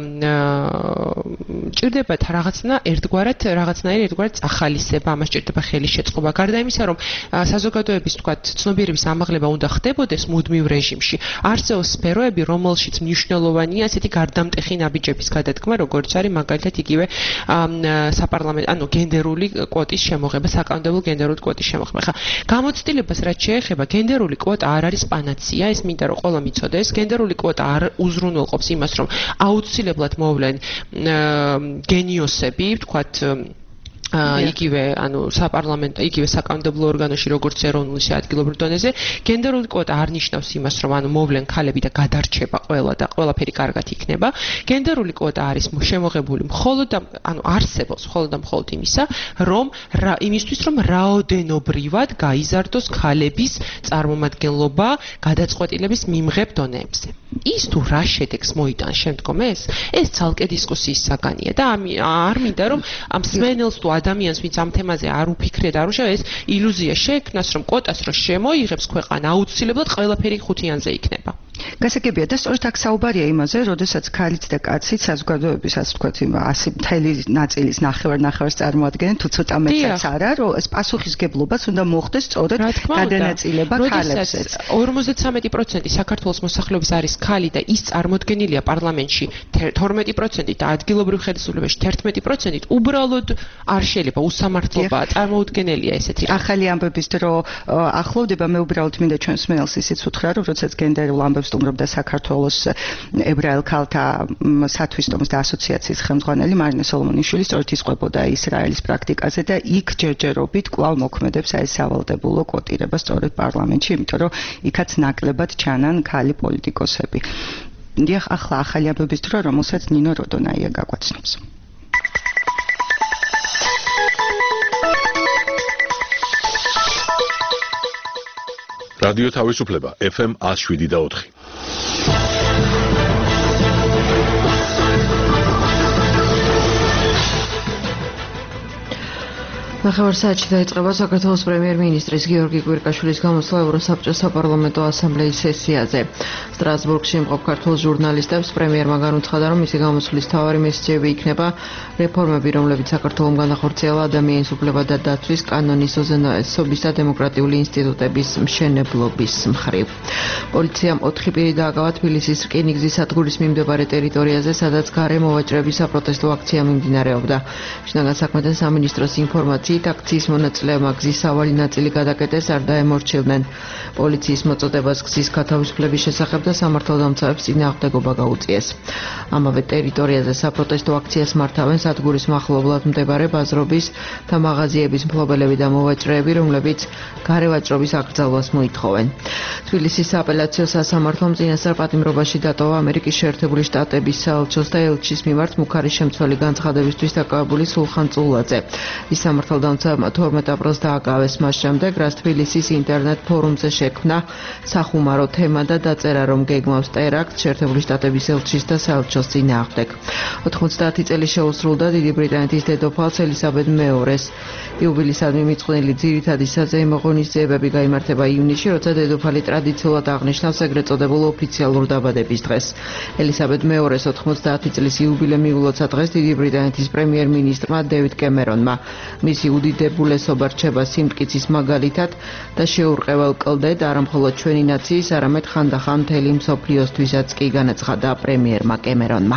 ჭირდებათ რაღაცნა ერთგვარად, რაღაცნაირი ერთგვარად ახალისება, ამას ჭირდება ხელის შეწყობა. გარდა იმისა, რომ საზოგადოების, ვთქვათ, ცნობიერების ამაღლება უნდა ხდებოდეს მუდმივ რეჟიმში. არსებობს სფეროები, რომელშიც მნიშვნელოვანია ასეთი გარდამტეხი ნაბიჯების გადადგმა, როგორც არის მაგალითად იგივე საპარლამენტო, ანუ გენდერული კვოტის შემოღება, საკანონმდებლო გენდერული კვოტის შემოღება. ხა, გამოცდილებას რაც შეეხება, გენდერული კვოტა არ არის პანაცია, ეს მინდა რომ ყველა მიცოდეს. გენდერული კვოტა არ უზრუნველყოფს იმას, რომ აუცილებლად მოვლენ გენიოსები, ვთქვათ, იგივე, ანუ საპარლამენტო, იგივე საკანონმდებლო ორგანოში, როგორც ეროვნულ ისე ადგილობრივ დონეზე, გენდერული კვოტა არ ნიშნავს იმას, რომ ანუ მოვლენ ქალები და გადარჩება ყველა და ყველაფერი კარგად იქნება. გენდერული კვოტა არის შემოღებული მხოლოდ და ანუ არსებობს მხოლოდ და მხოლოდ იმისა, რომ იმისთვის, რომ რაოდენობრივად გაიზარდოს ქალების წარმომადგენლობა გადაწყვეტილების მიმღებ დონეებზე. ის თუ რა შედეგს მოიტანს შემდგომ ეს, ეს ცალკე დისკუსიის საგანია და არ მინდა რომ ამ სმენელს თუ ადამიანს, ვინც ამ თემაზე არ უფიქრია და არ უშავ, ეს ილუზია შეექმნას, რომ კვოტას რო შემოიღებს ქვეყანა, აუცილებლად ყველაფერი ხუთიანზე იქნება. გასაგებია და სწორედ აქ საუბარია იმაზე, როდესაც ქალიც და კაციც საზოგადოების ასე ვთქვათ, ასე მთელი ნაწილის ნახევარ-ნახევარს წარმოადგენენ, თუ ცოტა მეტიც არა, რომ ეს პასუხისგებლობას უნდა მოხდეს სწორედ გადანაწილება ქალებსაც. ორმოცდამეტი პროცენტი საქართველოს მოსახლეობის არის ქალი და ის წარმოდგენილია პარლამენტში თორმეტი პროცენტით და ადგილობრივ ხელისუფლებაში თერთმეტი პროცენტით, უბრალოდ არ შეიძლება უსამართლობაა წარმოუდგენელია ესეთი. ახალი ამბების დრო ახლოვდება, მე უბრალოდ მინდა ჩვენს მსმენელს ისიც უთხრა, რომ როდესაც გენდერულ ამბებს სტუმრობდა საქართველოს ებრაელ ქალთა სათვისტომოს და ასოციაციის ხელმძღვანელი მარინე სოლომონიშვილი, სწორედ ისყვებოდა ისრაელის პრაქტიკაზე და იქ ჯერჯერობით კვლავ მოქმედებს აი სავალდებულო კვოტირება სწორედ პარლამენტში, იმიტომ რომ იქაც ნაკლებად ჩანან ქალი პოლიტიკოსები. დიახ, ახლა ახალი ამბების დრო, რომელსაც ნინო როდონაია გაგვაცნობს. რადიო თავისუფლება ეფ ემ one oh seven და four. ნახევარ საათში დაიწყება საქართველოს პრემიერ-მინისტრის გიორგი კვირკაშვილის გამოსვლა ევროსაბჭოს საპარლამენტო ასამბლეის სესიაზე. სტრასბურგში იმყოფ ქართულ ჟურნალისტებს პრემიერმა განუცხადა, რომ მისი გამოსვლის მთავარი მესიჯები იქნება რეფორმები, რომლებიც საქართველოს განახორციელა ადამიანის უფლებათა დაცვის, კანონის ოზენაესობის და დემოკრატიული ინსტიტუტების მშენებლობის მხრივ. პოლიციამ ოთხი პირი დააკავა თბილისის რკინიგზის სადგურის მიმდებარე ტერიტორიაზე, სადაც გარე მოვაჭრების საპროტესტო აქცია მიმდინარეობდა. შინაგან საქმეთა სამინისტროს ინფორმაციით აქციის მონაწილეებმა გზის სავალი ნაწილი გადაკეტეს, არ დაემორჩილნენ. პოლიციის მოწოდებას გზის გათავისუფლების შესახებ და სამართალდამცავებს წინააღმდეგობა გაუწიეს. ამავე ტერიტორიაზე საპროტესტო აქციას მართავენ სადგურის მახლობლად მდებარე ბაზრობის და მაღაზიების მფლობელები და მოვაჭრეები, რომლებიც გარევაჭრობის აკრძალვას მოითხოვენ. თბილისის სააპელაციო სასამართლომ წინასწარ პატიმრობაში დატოვა ამერიკის შეერთებული შტატების საელჩოს და ელჩის მიმართ მუქარის შემცველი განცხადებისთვის დაკავებული სულხან წულაძე. ის სამართალდამცავებმა თორმეტ აპრილს დააკავეს მას შემდეგ, რაც თბილისის ინტერნეტ ფორუმზე შექმნა სახუმარო თემა და დაწერა, რომ გეგმავს ტერაქტს შეერთებული შტატების ელჩის და საელჩოს წინააღმდეგ. ოთხმოცდაათი წელი შეუსრულდა დიდი ბრიტანეთის დედოფალს ელისაბედ მეორეს. იუბილისადმი მიწყვნილი ძირითადი საზეიმო ღონისძიებები გაიმართება ივნისში, როცა დედოფალი ტრადიციულად აღნიშნავს ეგრეთ წოდებულ ოფიციალურ დაბადების დღეს. ელისაბედ მეორეს ოთხმოცდაათი წლის იუბილე მიულოცა დღეს დიდი ბრიტანეთის პრემიერ-მინისტრმა დევიდ კემერონმა. მისი უდიდებულესობა რჩება სიმტკიცის მაგალითად და შეურყეველ კლდედ არა მხოლოდ ჩვენი ნაციის, არამედ ხანდახან მთელი მსოფლიოსთვისაც კი, განაცხადა პრემიერმა კემერონმა.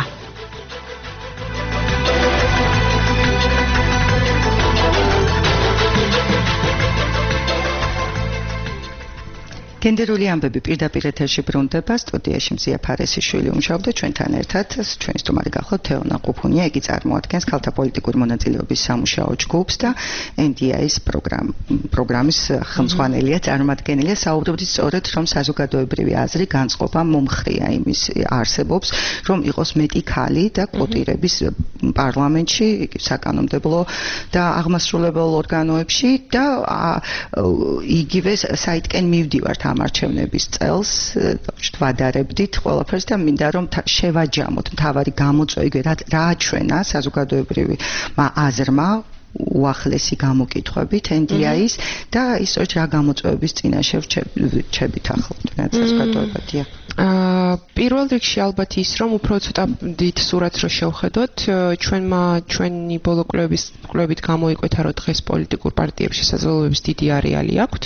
გენდერული ამბები პირდაპირ ეთერში ბრუნდება. სტუდიაში მზია ფარესიშვილი უმუშავდა ჩვენთან ერთად. ჩვენი სტუმარი გახლავთ თეონა ყუფუნია, იგი წარმოადგენს ქალთა პოლიტიკური მონაწილეობის სამუშაო ჯგუფს და ენ დი აის პროგრამის ხელმძღვანელია, წარმომადგენელია. საუბრობთ სწორედ, რომ საზოგადოებრივი აზრი განწყობა მომხრია იმის არსებობს, რომ იყოს მეტი ქალი და კვოტირების პარლამენტში, საკანონმდებლო და აღმასრულებელ ორგანოებში და იგივე საიტკენ მივდივართ ამ არჩევნების წელს, ვადარებდით ყველაფერს და მინდა რომ შევაჯამოთ მთავარი გამოწვევი, რა აჩვენა საზოგადოებრივი აზრმა უახლესი გამოკითხვებით ენ დი აის და ისწორედ რა გამოწვევების წინაშე რჩებით ახლა საზოგადოებადია. პირველ რიგში ალბათ ის, რომ უფრო ცოტა დიდ სურათს რო შევხედოთ, ჩვენმა ჩვენი ბოლო კვლევების კვლევით გამოიკვეთა, რომ დღეს პოლიტიკურ პარტიებში საზოგადოების დიდი არეალი აქვთ.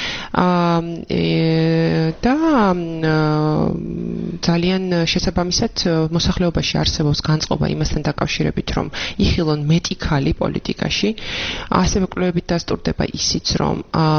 და ძალიან შესაბამისად მოსახლეობაში არსებობს განწყობა იმასთან დაკავშირებით, რომ იხილონ მეტი ქალი პოლიტიკაში. ასევე კვლევებით დასტურდება ისიც, რომ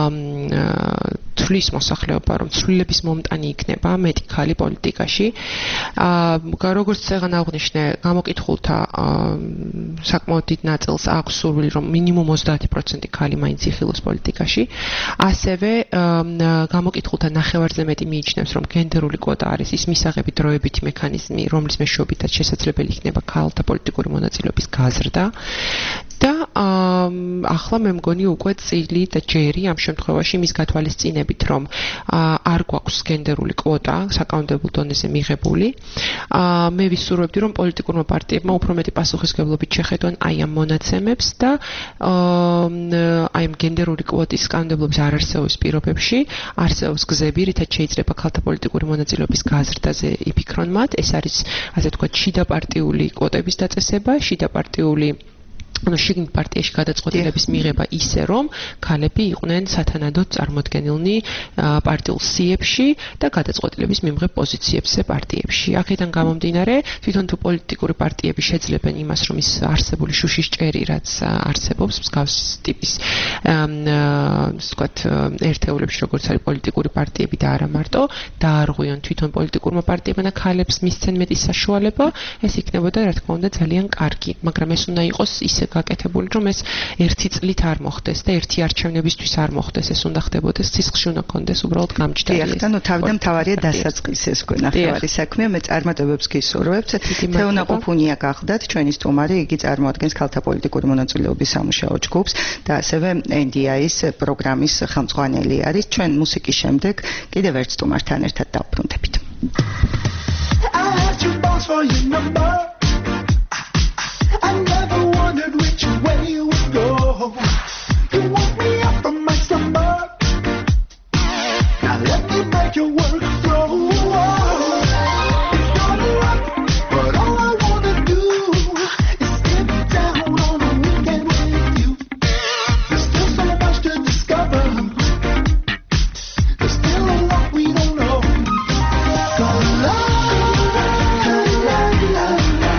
თვლის მოსახლეობა, რომ ცვლილების მომტანი იქნება მეტი ქალი პოლიტიკაში. როგორც წეგან აღნიშნე, გამოკითხულთა საკმაოდ დიდ ნაწილს აქვს სურვილი, რომ მინიმუმ ოცდაათი პროცენტი ქალი მაინც იხილოს პოლიტიკაში. ასევე გამოკითხულთა ნახევარზე მეტი მიიჩნევს, რომ გენდერული კვოტა არის ის მისაღები დროებითი მექანიზმი, რომლის მეშვეობითაც შესაძლებელი იქნება ქალთა პოლიტიკური მონაწილეობის გაზრდა. და ახლა მე მგონი უკვე წილი და ჯერი ამ შემთხვევაში მის გათვალისწინებით ვიტყოდებით, რომ არ გვაქვს გენდერული კვოტა საკანონმდებლო დონეზე მიღებული. მე ვისურვებდი, რომ პოლიტიკურმა პარტიებმა უფრო მეტი პასუხისმგებლობით შეხედონ აი ამ მონაცემებს და აი ამ გენდერული კვოტის კანონმდებლობის არარსეობის პირობებში არსებობს გზები, რითაც შეიძლება ქალთა პოლიტიკური მონაწილეობის გაზრდაზე იფიქრონ მათ. ეს არის, ასე ვთქვათ, შიდაპარტიული კვოტების დაწესება, შიდაპარტიული ანუ შიგნით პარტიაში გადაწყვეტილების მიღება ისე, რომ ქალები იყვნენ სათანადოდ წარმოდგენილნი პარტიულ სიებში და გადაწყვეტილების მიმღებ პოზიციებზე პარტიებში. აქედან გამომდინარე, თვითონ თუ პოლიტიკური პარტიები შეძლებენ იმას, რომ ის არსებული შუშის ჭერი, რაც არსებობს მსგავს ტიპის ვთქვათ, ერთეულებში, როგორც არის პოლიტიკური პარტიები და არა მარტო, დაარღვიონ თვითონ პოლიტიკურმა პარტიებმა და ქალებს მისცენ მეტი საშუალება, ეს იქნებოდა, რა თქმა უნდა, ძალიან კარგი, მაგრამ ეს უნდა იყოს ისე გაკეთებული, რომ ეს ერთი წლით არ მოხდეს და ერთი არჩევნებისთვის არ მოხდეს, ეს უნდა ხდებოდეს ცისხლში უნდა კონდეს უბრალოდ გამჭდარი. დიახ, და ნუ თავიდან თავარია დასაწყისი ეს გვენახევარი საქმეა, მე წარმატებებს გისურვებთ. თეონა ყუფუნია გახდათ ჩვენი სტუმარი, იგი წარმოადგენს ქალთა პოლიტიკური მონაწილეობის სამუშაო ჯგუფს და ასევე ენ დი აის პროგრამის ხელმძღვანელი არის. ჩვენ მუსიკის შემდეგ კიდევ ერთ სტუმართან ერთად დავბრუნდებით. I never wondered which way you would go. You woke me up from my slumber. Now let me make your work flow. It's gonna rock, but all I wanna do is sit down on a weekend with you. There's still so much to discover. There's still a lot we don't know. Gonna love, love, love, love.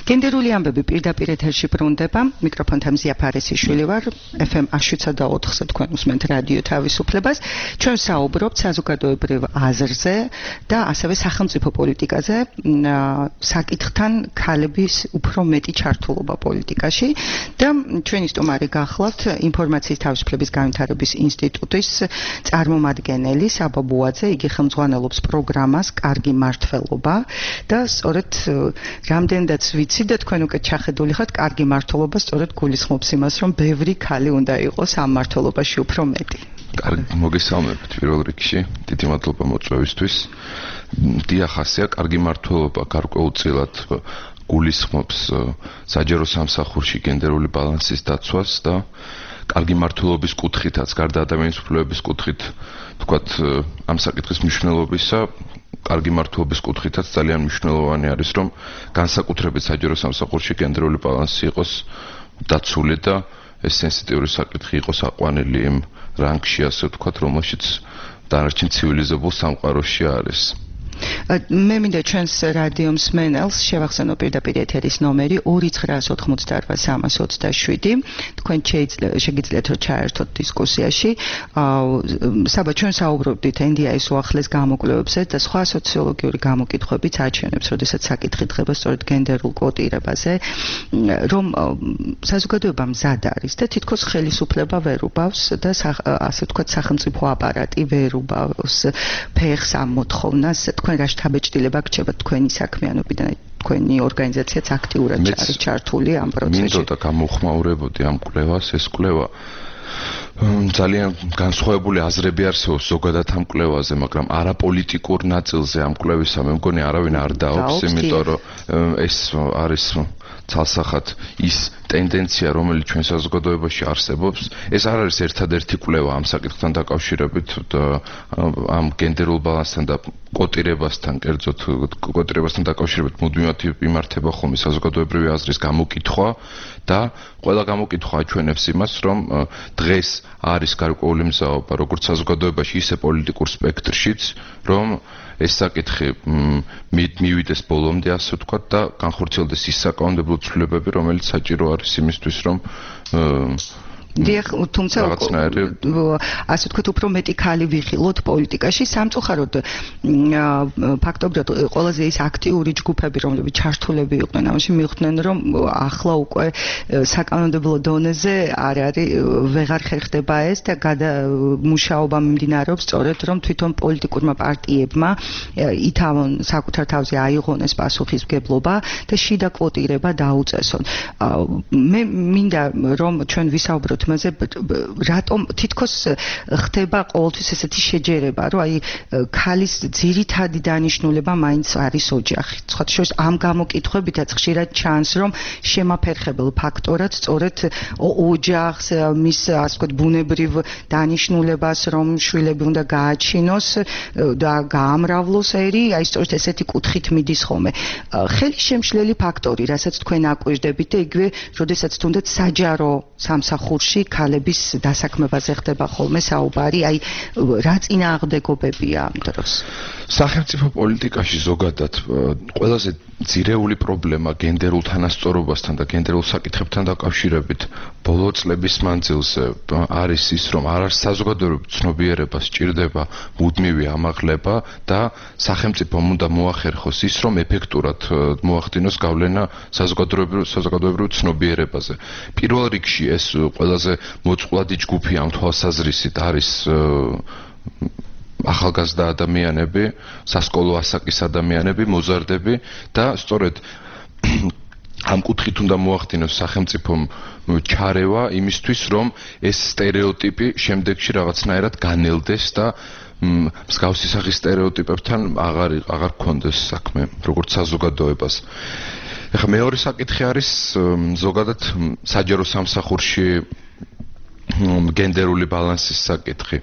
გენდერული ამბები პირდაპირ ეთერში ბრუნდება. მიკროფონთან მზია ფარესიშვილი ვარ. ეფ ემ შვიდ და ოთხზე თქვენ უსმენთ რადიო თავისუფლებას. ჩვენ საუბრობთ საზოგადოებრივ აზრზე და ასევე სახელმწიფო პოლიტიკაზე, საკითხთან ქალების უფრო მეტი ჩართულობა პოლიტიკაში და ჩვენი სტუმარი გახლავთ ინფორმაციის თავისუფლების განვითარების ინსტიტუტის წარმომადგენელი საბა ბუაძე. იგი ხელმძღვანელობს პროგრამას კარგი მართლობა და სწორედ რამდენადაც ვიცი და თქვენ უკვე ჩახედული ხართ, კარგი მართლობა სწორედ გულისხმობს იმას, რომ ბევრი ქალი უნდა იყოს ამ მართლობაში უფრო მეტი. კარგი, მოგესალმებით პირველ რიგში. დიდი მადლობა მოწვევისთვის. დიახ, ასეა, კარგი მართლობა გარკვეულწილად გულისხმობს საჯარო სამსახურში გენდერული ბალანსის დაცვას და კარგი მართლობის კუთხითაც, გარდა ადამიანის უფლებების კუთხით, თქვათ, ამ საკითხის მნიშვნელობისა, კარგი მართლობის კუთხითაც ძალიან მნიშვნელოვანი არის, რომ განსაკუთრებით საჯარო სამსახურში გენდერული ბალანსი იყოს დაცული და ეს სენსიტიური საკითხი იყოს აყვანილი იმ რანგში, ასე ვთქვათ, რომელშიც დანარჩენ ცივილიზებულ სამყაროში არის. მე მინდა ჩვენს რადიო მსმენელს შევახსენო პირდაპირ ეთერის ნომერი ორი ცხრა ოთხმოცდაოთხ სამას ოცდაშვიდი. თქვენ შეგიძლიათ რომ ჩაერთოთ დისკუსიაში. საბა ჩვენ საუბრობდით ენ დი აის უახლეს გამოკვლევებზე და სხვა სოციოლოგიური გამოკითხვებიც აჩვენებს, როდესაც საკითხი დგება სწორედ გენდერულ კვოტირებაზე, რომ საზოგადოება მზად არის და თითქოს ხელისუფლება ვერ უბავს და ასე ვთქვათ სახელმწიფო აპარატი ვერ უბავს ფეხს ამ მოთხოვნას. თქვენ რა შთაბეჭდილება გრჩება თქვენი საქმიანობიდან, თქვენი ორგანიზაციაც აქტიურად არის ჩართული ამ პროცესში. მინდოდა გამოხმაურებოდი ამ კვლევას, ეს კვლევა ძალიან განსხვავებული აზრები არსებობს ზოგადად ამ კვლევაზე, მაგრამ არაპოლიტიკურ ნაწილზე ამ კვლევისა მე მგონი არავინ არ დაობს, იმიტომ რომ ეს არის ცალსახად ის ტენდენცია, რომელიც ჩვენ საზოგადოებაში არსებობს. ეს არ არის ერთადერთი კვლევა ამ საკითხთან დაკავშირებით და ამ გენდერულ ბალანსთან და კვოტირებასთან, კერძოდ კვოტირებასთან დაკავშირებით მუდმივად იმართება ხოლმე საზოგადოებრივი აზრის გამოკითხვა და ყველა გამოკითხვა აჩვენებს იმას, რომ დღეს არის გარკვეული მზაობა როგორც საზოგადოებაში, ისე პოლიტიკურ სპექტრშიც, რომ ეს საკითხი მივიდეს ბოლომდე, ასე ვთქვათ, და განხორციელდეს ის საკანონმდებლო ცვლილებები, რომელიც საჭირო არის იმისთვის, რომ დიახ, თუმცა ასე ვთქვათ, უფრო მეტი ქალი ვიხილოთ პოლიტიკაში. სამწუხაროდ ფაქტობრივად ყველაზე ის აქტიური ჯგუფები, რომლებიც ჩართულები იყვნენ ამაში, მიხვდნენ, რომ ახლა უკვე საკანონმდებლო დონეზე არ არის, ვეღარ ხერხდება ეს და გადამუშაობა მიმდინარეობს სწორედ, რომ თვითონ პოლიტიკურმა პარტიებმა ითავონ საკუთარ თავზე აიღონეს პასუხისმგებლობა და შიდა კვოტირება დაუწესონ. მე მინდა რომ ჩვენ ვისაუბროთ მასე რატომ თითქოს ხდება ყოველთვის ესეთი შეჯერება, რომ აი ქალის ძირითადი დანიშნულება მაინც არის ოჯახი. სხვათა შორის ამ გამოკითხვებითაც ხშირად ჩანს, რომ შემაფერხებელ ფაქტორად სწორედ ოჯახს, მის ასე ვთქვათ ბუნებრივ დანიშნულებას, რომ შვილები უნდა გააჩინოს და გაამრავლოს ერი, აი სწორედ ესეთი კუთხით მიდის ხოლმე. ხელისშემშლელი ფაქტორი, რასაც თქვენ აკვირდებით და იგივე, როდესაც თუნდაც საჯარო სამსახურში ქალების დასაქმებაზე ხდება ხოლმე საუბარი, აი რა წინააღმდეგობებია ამ დროს? სახელმწიფო პოლიტიკაში ზოგადად ყველაზე ძირეული პრობლემა გენდერულ თანასწორობასთან და გენდერულ საკითხებთან დაკავშირებით ბოლო წლების მანძილზე არის ის, რომ არ არის საზოგადოებრივ ცნობიერებას სჭირდება მუდმივი ამაღლება და სახელმწიფომ უნდა მოახერხოს ის, რომ ეფექტურად მოახდინოს გავლენა საზოგადოებრივ საზოგადოებრივ ცნობიერებაზე. პირველ რიგში ეს ყველაზე მოწყვლადი ჯგუფი ამ თვალსაზრისით არის ახალგაზრდა ადამიანები, სასკოლო ასაკის ადამიანები, მოზარდები და სწორედ ამ კუთხით უნდა მოახდინოს სახელმწიფომ ჩარევა იმისთვის, რომ ეს სტერეოტიპი შემდეგში რაღაცნაირად განელდეს და მსგავსი სახის სტერეოტიპებთან აღარ აღარ გქონდეს საქმე, როგორც საზოგადოებას. ეხლა მეორე საკითხი არის ზოგადად საჯარო სამსახურში გენდერული ბალანსის საკითხი.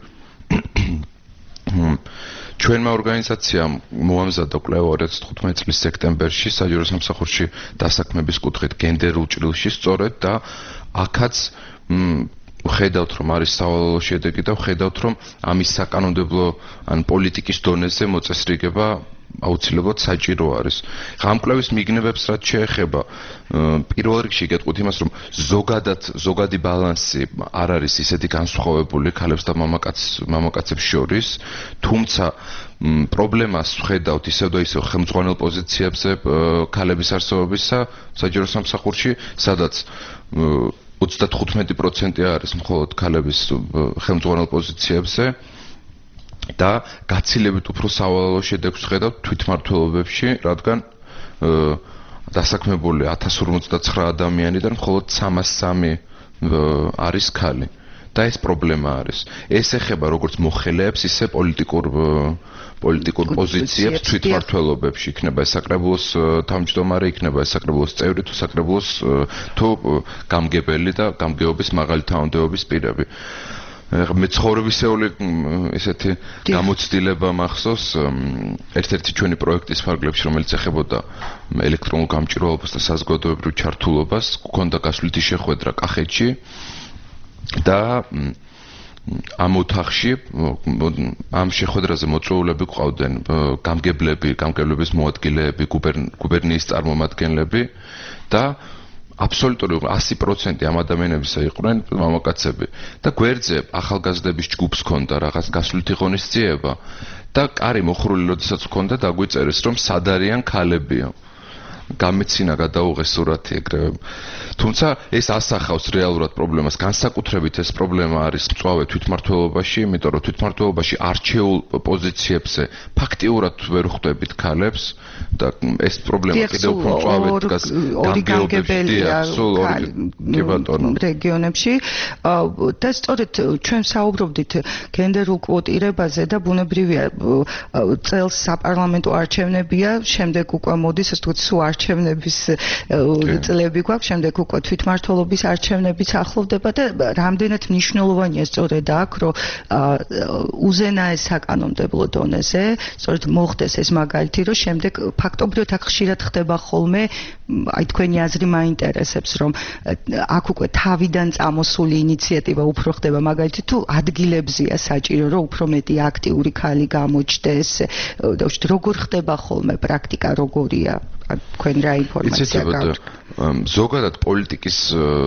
ჩვენმა ორგანიზაციამ მოამზადა კვლევა ორი ათას თხუთმეტი წლის სექტემბერში საჯარო სამსახურში დასაქმების კუთხით გენდერულ ჭრილში სწორედ და აქაც ვხედავთ, რომ არის სავალალო შედეგი და ვხედავთ, რომ ამის საკანონმდებლო ან პოლიტიკის დონეზე მოწესრიგება აუცილებლად საჭირო არის. ხა ამ კვლევის მიგნებებს რაც შეეხება, პირველ რიგში გეტყვით იმას, რომ ზოგადად ზოგადი ბალანსი არ არის ისეთი განსხვავებული ქალებს და მამაკაცს მამაკაცებს შორის, თუმცა პრობლემას ვხედავთ ისევ და ისევ ხელმძღვანელ პოზიციებზე ქალების არსებობისა საჯარო სამსახურში, სადაც ოცდათხუთმეტი პროცენტი არის მხოლოდ ქალების ხელმძღვანელ პოზიციებზე და გაცილებით უფრო სავალალო შედეგს ვხედავთ თვითმმართველობებში, რადგან დასაქმებული ათას ორმოცდაცხრა ადამიანიდან მხოლოდ სამას სამი არის ქალი. და ეს პრობლემა არის. ეს ეხება როგორც მოხელეებს, ისე პოლიტიკურ პოლიტიკურ პოზიციებს თვითმმართველობებში, იქნება ეს საკრებულოს თავმჯდომარე, იქნება ეს საკრებულოს წევრი თუ საკრებულოს თუ გამგებელი და გამგეობის მაღალი თანამდებობის პირები. მე ცხოვრებისეული ესეთი გამოცდილება მახსოვს ერთ-ერთი ჩვენი პროექტის ფარგლებში, რომელიც ეხებოდა ელექტრონულ გამჭირვალობას და საზოგადოებრივ ჩართულობას, გქონდა გასვლითი შეხვედრა კახეთში და ამ ოთახში ამ შეხვედრაზე მოწვეულები ყავდნენ გამგებლები, გამგებლების მოადგილეები, გუბერნიის წარმომადგენლები და აბსოლუტური ასი პროცენტი ამ ადამიანებისა იყვნენ მამაკაცები და გვერდზე ახალგაზრდების ჯგუფს ჰქონდა რაღაც გასვლითი ღონისძიება და კარი მოხრული როდესაც ჰქონდა დაგვიწერეს რომ სად არიან ქალებიო. გამეცინა გადაუღეს სურათი ეგრევე. თუმცა ეს ასახავს რეალურად პრობლემას. განსაკუთრებით ეს პრობლემა არის მწვავე თვითმმართველობაში, იმიტომ რომ თვითმმართველობაში არჩეულ პოზიციებზე ფაქტიურად ვერ ხვდებით ქალებს და ეს პრობლემა კიდევ უფრო მწვავედ დგას გამგეობებია რეგიონებში და სწორედ ჩვენ საუბრობდით გენდერულ კვოტირებაზე და ბუნებრივია წელს საპარლამენტო არჩევნებია, შემდეგ უკვე მოდის ასე ვთქვათ სულ არჩევნების წლები გვაქვს, შემდეგ უკვე თვითმმართველობის არჩევნებიც ახლოვდება და რამდენად მნიშვნელოვანია სწორედ აქ, რომ უზენაეს საკანონმდებლო დონეზე სწორედ მოხდეს ეს მაგალითი, რომ შემდეგ ფაქტობრივად აქ ხშირად ხდება ხოლმე, აი თქვენი აზრი მაინტერესებს, რომ აქ უკვე თავიდან წამოსული ინიციატივა უფრო ხდება, მაგალითი თუ ადგილებზია საჭირო, რომ უფრო მეტი აქტიური ქალი გამოჩნდეს, როგორ ხდება ხოლმე პრაქტიკა, როგორია? თქვენ რა ინფორმაცია გაქვთ? ზოგადად პოლიტიკის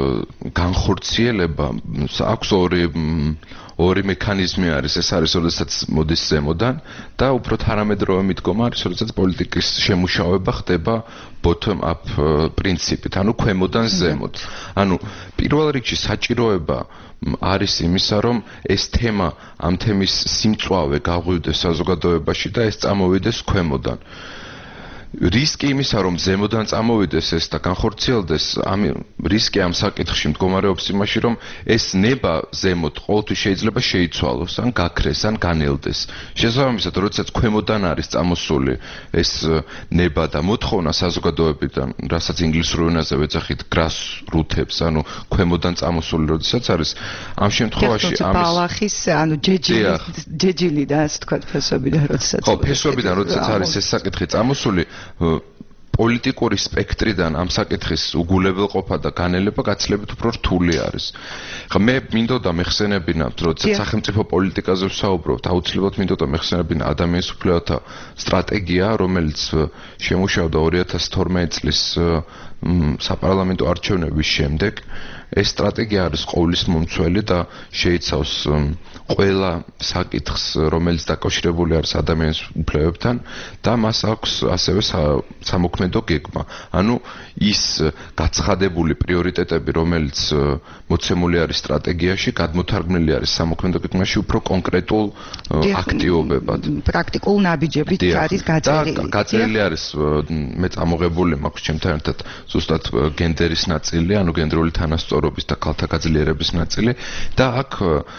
განხორციელება აქვს ორი ორი მექანიზმი არის. ეს არის როდესაც მოდის ზემოდან და უფრო თანამედროვე მიდგომა არის, როდესაც პოლიტიკის შემუშავება ხდება bottom up პრინციპით, ანუ ქვემოდან ზემოთ. ანუ პირველ რიგში საჭიროება არის იმისა, რომ ეს თემა, ამ თემის სიმწვავე გაღვივდეს საზოგადოებაში და ეს წამოვიდეს ქვემოდან. რისკი იმისა, რომ ზემოდან წამოვიდეს ეს და განხორციელდეს, ამ რისკი ამ საკითხში მდგომარეობს იმაში, რომ ეს ნება ზემოთ ყოველთვის შეიძლება შეიცვალოს, ან გაქრეს, ან განელდეს. შესაბამისად, როდესაც ქვემოდან არის წამოსული ეს ნება და მოთხოვნა საზოგადოებიდან, რასაც ინგლისურ ენაზე ვეძახით grassroots, ანუ ქვემოდან წამოსული, როდესაც არის, ამ შემთხვევაში ამის ბალახის, ანუ ჯეჯილი, ჯეჯილი და ასე თქვა ფესვებიდან, როდესაც ხო, ფესვებიდან, როდესაც არის ეს საკითხი წამოსული, პოლიტიკური სპექტრიდან ამ საკითხის უგულებელყოფა და განელება გაცილებით უფრო რთული არის. ხა მე მინდოდა მეხსენებინა, როდესაც სახელმწიფო პოლიტიკაზე ვსაუბრობთ, აუცილებლად მინდოდა მეხსენებინა ადამიანის უფლებათა სტრატეგია, რომელიც შემუშავდა ორი ათას თორმეტი წლის საპარლამენტო არჩევნების შემდეგ. ეს სტრატეგია არის ყოვლის მომცველი და შეიცავს ყველა საკითხს, რომელიც დაკავშირებული არის ადამიანის უფლებებთან და მას აქვს ასევე სამოქმედო გეგმა. ანუ ის გაცხადებული პრიორიტეტები, რომელიც მოცემული არის სტრატეგიაში, გადმოთარგმნილი არის სამოქმედო გეგმაში უფრო კონკრეტულ აქტივობებად. პრაქტიკულ ნაბიჯებით არის გაწერილი. და გაწერილი არის მე წამოღებული მაქვს ჩემთან ერთად ზუსტად გენდერის ნაწილი, ანუ გენდერული თანასწორობის და ქალთა გაძლიერების ნაწილი და აქ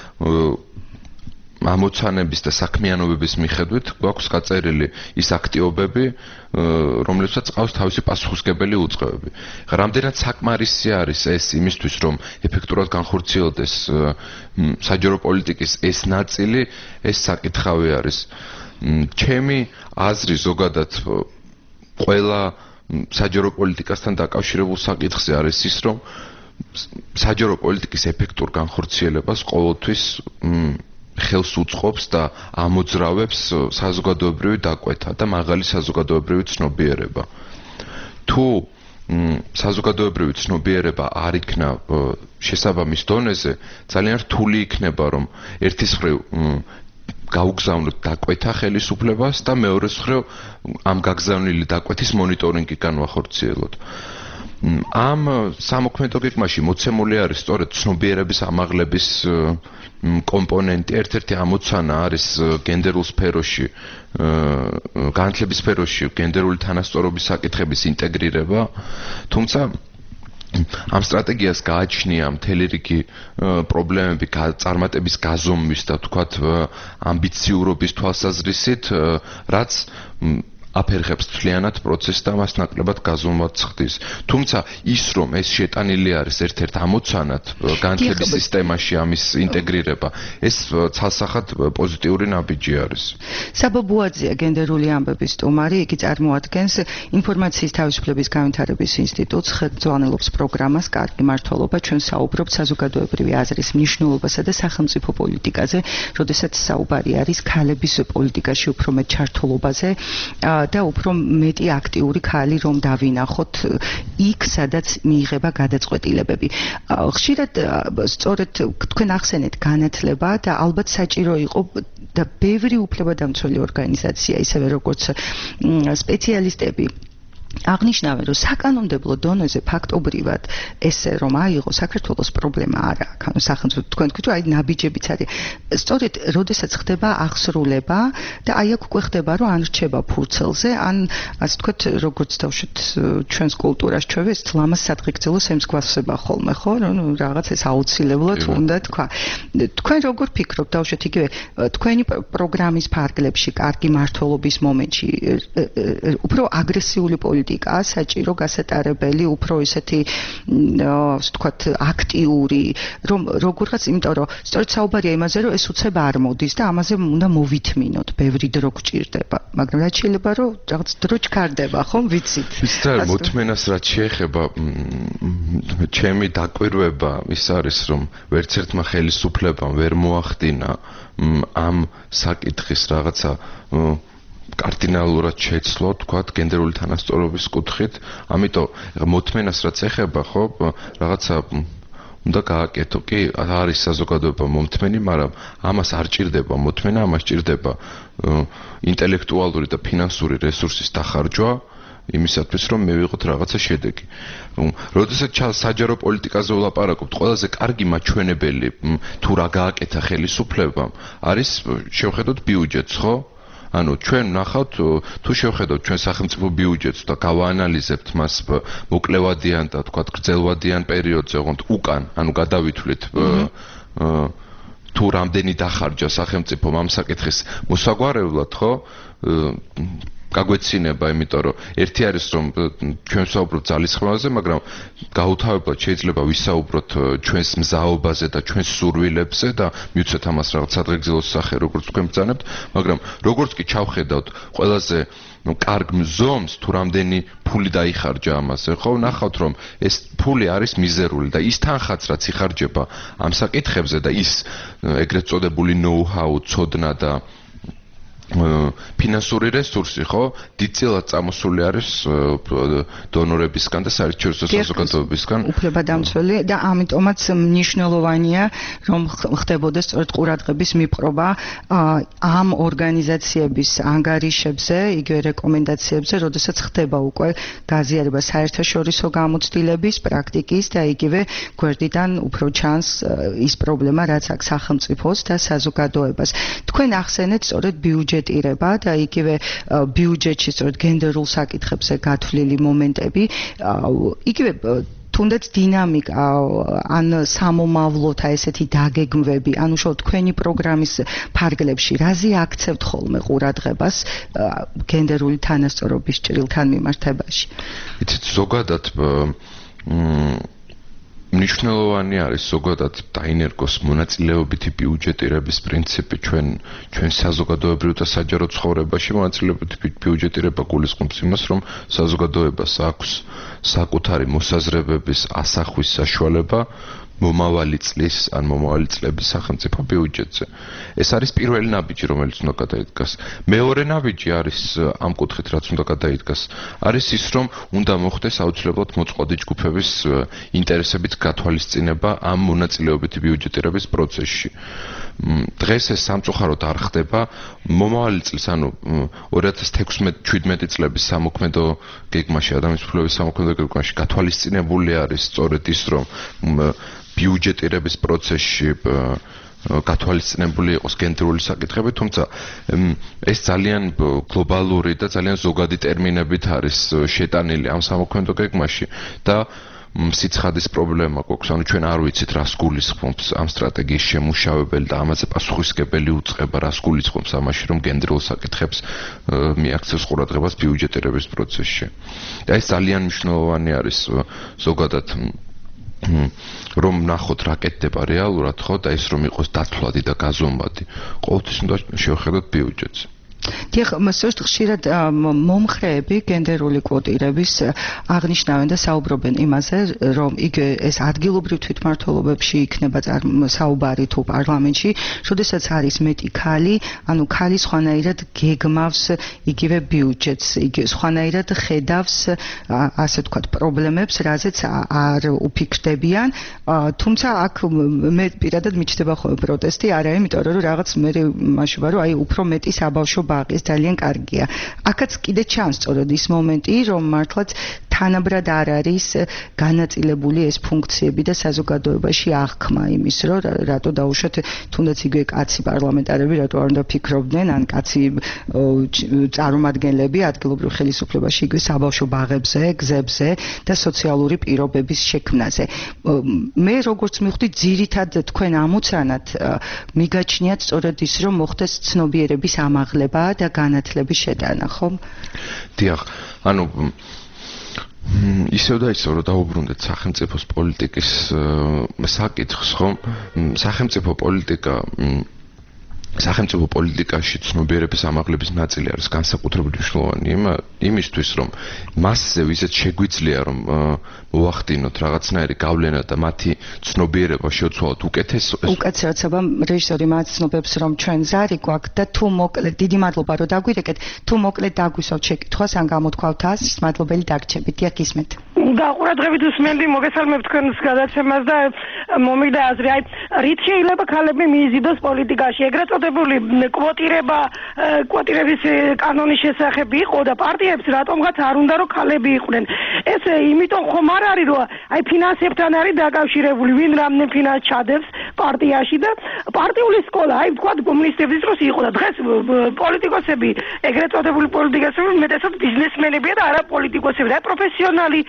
ამოცანების და საქმიანობების მიხედვით გვაქვს გაწერილი ის აქტივობები, რომლებსაც ყავს თავისი პასუხისგებელი უწყებები. რამდენად საკმარისი არის ეს იმისთვის, რომ ეფექტურად განხორციელდეს საჯარო პოლიტიკის ეს ნაწილი, ეს საკითხავი არის. ჩემი აზრი ზოგადად ყველა საჯარო პოლიტიკასთან დაკავშირებულ საკითხზე არის ის, რომ საჯარო პოლიტიკის ეფექტურ განხორციელებას ყოველთვის ხელს უწყობს და ამოძრავებს საზოგადოებრივი დაკვეთა და მაღალი საზოგადოებრივი ცნობიერება. თუ საზოგადოებრივი ცნობიერება არ იქნა შესაბამის დონეზე, ძალიან რთული იქნება, რომ ერთის მხრივ გაუგზავნოთ დაკვეთა ხელისუფლებას და მეორეს მხრივ ამ გაგზავნილი დაკვეთის მონიტორინგი განვახორციელოთ. ამ სამოქმედო გეგმაში მოცემული არის სწორედ ცნობიერების ამაღლების კომპონენტი, ერთ-ერთი ამოცანა არის გენდერულ სფეროში, განათლების სფეროში გენდერული თანასწორობის საკითხების ინტეგრირება, თუმცა ამ სტრატეგიას გააჩნია მთელი რიგი პრობლემები წარმატების გაზომვის და თქვათ ამბიციურობის თვალსაზრისით, რაც აფერხებს მთლიანად პროცესს და მას ნაკლებად გაზომვად ხდის. თუმცა ის რომ ეს შეტანილი არის ერთ-ერთ ამოცანად განათლების სისტემაში ამის ინტეგრირება, ეს ცალსახად პოზიტიური ნაბიჯი არის. საბა ბუაძია გენდერული ამბების სტუმარი, იგი წარმოადგენს ინფორმაციის თავისუფლების განვითარების ინსტიტუტს, ხელმძღვანელობს პროგრამას კარგი მმართველობა, ჩვენ საუბრობთ საზოგადოებრივი აზრის მნიშვნელობასა და სახელმწიფო პოლიტიკაზე, როდესაც საუბარი არის ქალების პოლიტიკაში უფრო მეტ ჩართულობაზე და უფრო მეტი აქტიური ქალი რომ დავინახოთ იქ, სადაც მიიღება გადაწყვეტილებები. ხშირად სწორედ თქვენ ახსენეთ განათლება და ალბათ საჭირო იყო და ბევრი უფლებადამცველი ორგანიზაცია, ისევე როგორც სპეციალისტები აღნიშნავენ, რომ საკანონმდებლო დონეზე ფაქტობრივად ესე რომ აიღო საქართველოს პრობლემა არა აქვს. ანუ სახელმწიფო თქვენ თქვით, რომ აი ნაბიჯებიც არის. სწორედ როდესაც ხდება აღსრულება და აი აქ უკვე ხდება, რომ ან რჩება ფურცელზე, ან ასე თქვით, როგორც დავშოთ ჩვენს კულტურას ჩვევი ეს ლამას სადღეგრძელოს ემსგავსება ხოლმე, ხო? რომ რაღაც ეს აუცილებლად უნდა თქვა. თქვენ როგორ ფიქრობთ, დავშოთ იგივე თქვენი პროგრამის ფარგლებში, კარგი მმართველობის მომენტში უფრო აგრესიული პოლიტიკაა საჭირო გასატარებელი, უფრო ისეთი ასე ვთქვათ აქტიური, რომ როგორღაც, იმიტომ რომ სწორედ საუბარია იმაზე, რომ ეს უცებ არ მოდის და ამაზე უნდა მოვითმინოთ, ბევრი დრო გჭირდება, მაგრამ რაც შეიძლება რომ რაღაც დრო ჩქარდება, ხომ ვიცით? ისე მოთმენას რაც შეეხება ჩემი დაკვირვება ის არის, რომ ვერც ერთმა ხელისუფლებამ ვერ მოახდინა ამ საკითხის რაღაცა კარდინალურად შეცვლო, თქვათ, გენდერული თანასწორობის კუთხით. ამიტომ მოთმენას რაც ეხება, ხო, რაღაცა უნდა გააკეთო. კი, არის საზოგადოება მომთმენი, მაგრამ ამას არ ჭირდება მოთმენა, ამას ჭირდება ინტელექტუალური და ფინანსური რესურსის დახარჯვა იმისათვის, რომ მივიღოთ რაღაცა შედეგი. როდესაც საჯარო პოლიტიკაზე ვლაპარაკობთ, ყველაზე კარგი მაჩვენებელი თუ რა გააკეთა ხელისუფლებამ არის შევხედოთ ბიუჯეტს, ხო? ანუ ჩვენ ნახავთ თუ შევხედოთ ჩვენ სახელმწიფო ბიუჯეტს და გავაანალიზებთ მას მოკლევადიან და თქვათ გრძელვადიან პერიოდზე, ოღონდ უკან, ანუ გადავითვლით თუ რამდენი დახარჯა სახელმწიფომ ამ საკითხის მოსაგვარებლად, ხო? გაგვეცინება, იმიტომ რომ ერთი არის რომ ჩვენ ვსაუბრობთ ძალისხმევაზე, მაგრამ გაუთავებლად შეიძლება ვისაუბროთ ჩვენს მზაობაზე და ჩვენს სურვილებზე და მივცეთ ამას რაღაც ადრეგზელოს სახე, როგორც თქვენ ბრძანებთ, მაგრამ როგორც კი ჩავხედავთ ყველაზე ну კარგ მზომს თუ რამდენი ფული დაიხარჯა ამაზე, ხო, ნახავთ რომ ეს ფული არის მიზერული და ის თანხაც რაც იხარჯება ამ საკითხებზე და ის ეგრეთ წოდებული know-how, ცოდნა და ფინანსური რესურსი, ხო, დიდწილად წამოსული არის დონორებისგან და საერთაშორისო საზოგადოებისგან. უფლებადამცველი და ამიტომაც მნიშვნელოვანია, რომ ხდებოდეს სწორედ ყურადღების მიპყრობა ამ ორგანიზაციების ანგარიშებზე, იგივე რეკომენდაციებზე, როდესაც ხდება უკვე გაზიარება საერთაშორისო გამოცდილების, პრაქტიკის და იგივე გვერდიდან უფრო ჩანს ის პრობლემა, რაც აქვს სახელმწიფოს და საზოგადოებას. თქვენ ახსენეთ სწორედ ბიუჯეტ ირება და იგივე ბიუჯეტში სწორედ გენდერულ საკითხებზე გათვლილი მომენტები, იგივე თუნდაც დინამიკა ან სამომავლოთა ესეთი დაგეგმვები, ანუ შო თქვენი პროგრამის ფარგლებში რაზე აქცევთ ხოლმე ყურადღებას გენდერული თანასწორობის ჭრილთან მიმართებაში? იცით, ზოგადად მნიშვნელოვანი არის ზოგადად დაინერგოს მონაწილეობითი ბიუჯეტირების პრინციპი ჩვენ ჩვენ საზოგადოებრივ და საჯარო ცხოვრებაში. მონაწილეობითი ბიუჯეტირება გულისხმობს იმას, რომ საზოგადოებას აქვს საკუთარი მოსაზრებების ასახვის საშუალება მომავალი წლის ან მომავალი წლების სახელმწიფო ბიუჯეტზე. ეს არის პირველი ნაბიჯი, რომელიც უნდა გადაიდგას. მეორე ნაბიჯი არის ამ კუთხით, რაც უნდა გადაიდგას, არის ის, რომ უნდა მოხდეს აუცილებლად მოწყვლადი ჯგუფების ინტერესებით გათვალისწინება ამ მონაწილეობითი ბიუჯეტირების პროცესში. დღეს ეს სამწუხაროდ არ ხდება. მომავალი წლის, ანუ ორი ათას თექვსმეტი შვიდმეტი წლების სამოქმედო გეგმაში, ადამიანის უფლებების სამოქმედო გეგმაში გათვალისწინებული არის სწორედ ის, რომ ბიუჯეტირების პროცესში გათვალისწინებული იყოს გენდერული საკითხები, თუმცა ეს ძალიან გლობალური და ძალიან ზოგადი ტერმინებით არის შეტანილი ამ სამოქმედო გეგმაში და სიცხადის პრობლემა გვაქვს, ანუ ჩვენ არ ვიცით რას გულისხმობს ამ სტრატეგიის შემუშავებელი და ამაზე პასუხისმგებელი უწყება რას გულისხმობს ამაში, რომ გენდერულ საკითხებს მიაქცევს ყურადღებას ბიუჯეტირების პროცესში. და ეს ძალიან მნიშვნელოვანი არის ზოგადად რომ ნახოთ რა კეთდება რეალურად, ხო, და ის რომ იყოს დათვლადი და გაზომვადი. ყოველთვის უნდა შევხედოთ ბიუჯეტს. დიახ, მსოჯთ ხშირად მომხრეები გენდერული კვოტირების აღნიშნავენ და საუბრობენ იმაზე, რომ იქ ეს ადგილობრივ თვითმმართველობებში იქნება საუბარი თუ პარლამენტში, როდესაც არის მეტი ქალი, ანუ ქალი სხვანაირად გეგმავს იგივე ბიუჯეტს, იგი სხვანაირად ხედავს, ასე ვთქვათ, პრობლემებს, რაზეც არ უფიქრდებიან, თუმცა აქ მე პირადად მიჩნდება ხოლმე პროტესტი, არა იმიტომ რომ რაღაც მე მაშობა რომ აი უფრო მეტი საბავშვო ბაღის ძალიან კარგია. აქაც კიდე ჩანს სწორედ ის მომენტი, რომ მართლაც თანაბრად არ არის განაწილებული ეს ფუნქციები და საზოგადოებაში აღქმა იმის, რომ რატო დაუშვათ თუნდაც იგივე კაცი პარლამენტარები, რატო არ უნდა ფიქრობდნენ, ან კაცი წარმომადგენლები ადგილობრივ ხელისუფლებაში იგივე საბავშვო ბაღებზე, გზებზე და სოციალური პირობების შექმნაზე. მე როგორც მივხვდი, ძირითად თქვენ ამოცანად მიგაჩნიათ სწორედ ის, რომ მოხდეს ცნობიერების ამაღლება და განათლების შეტანა, ხო? დიახ, ანუ ისევ და ისევ რომ დაუბრუნდეთ სახელმწიფოს პოლიტიკის საკითხს, ხო? სახელმწიფო პოლიტიკა სახელმწიფო პოლიტიკაში ცნობიერების ამაღლების ნაწილი არის განსაკუთრებით მნიშვნელოვანი იმისთვის, რომ მასზე ვიზეთ შეგვიძლია რომ მოახდინოთ რაღაცნაირი გავლენა და მათი ცნობიერება შეცვალოთ უკეთეს უკაცრაცობა რეჟისორი მათ ცნობებს რომ ჩვენ ზარი გვაქვს და თუ მოკლედ დიდი მადლობა რომ დაგვირეკეთ, თუ მოკლედ დაგვისვათ შეკითხვას ან გამოთქვავთ ასს, მადლობელი დაგრჩებით. დიახ, ისმენთ. გაყურადღებით უსმენდი, მოგესალმებ თქვენს გადაცემას და მომიგდა აზრი, აი რით შეიძლება ქალები მიიზიდოს პოლიტიკაში, ეგრეთ წოდებული კვოტირება, კვოტირების კანონის შესახებ იყო და პარტიებს რატომღაც არ უნდა რომ ქალები იყვნენ. ეს იმიტომ ხომ არ არის რომ აი ფინანსებთან არის დაკავშირებული, ვინ რამდენ ფინანსს ჩადებს პარტიაში და პარტიული სკოლა, აი თქვა კომუნისტების დროს იყო და დღეს პოლიტიკოსები, ეგრეთ წოდებული პოლიტიკოსები მეტესად ბიზნესმენებია და არა პოლიტიკოსები, და პროფესიონალი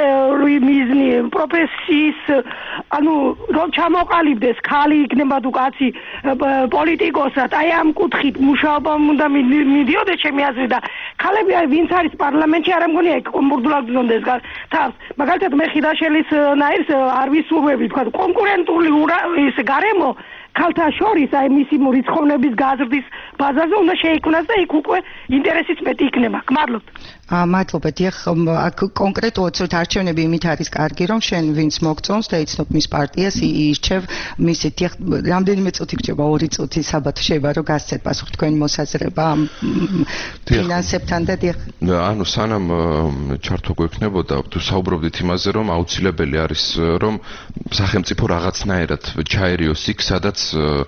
მიზნი პროფესიის, ანუ რომ ჩამოყალიბდეს ქალი იქნება თუ კაცი პოლიტიკოსად, აი ამ კუთხით მუშაობა უნდა მიდიოდეს ჩემი აზრით და ქალები აი ვინც არის პარლამენტში არ მგონია იქ კომბურდულად ზონდეს თავს. მაგალითად მე ხიდაშელის ნაირს არ ვისურვები, თქვა კონკურენტული ის გარემო ქალთა შორის აი მისი რიცხოვნების გაზრდის ბაზაზე უნდა შეიქმნას და იქ უკვე ინტერესიც მეტი იქნება. გმადლობთ. მადლობა. დიახ, აქ კონკრეტულად ცოტ არჩევნები იმით არის კარგი, რომ შენ ვინც მოგწონს და იცნობ მის პარტიას, ირჩევ მისი. დიახ, რამდენიმე წუთი გრჩება, ორი წუთი საბათ შეიძლება რომ გასცეთ პასუხი თქვენი მოსაზრება ამ ფინანსებთან და დიახ. ანუ სანამ ჩართვა გვექნებოდა, თუ საუბრობდით იმაზე, რომ აუცილებელი არის რომ სახელმწიფო რაღაცნაირად ჩაერიოს იქ, სადაც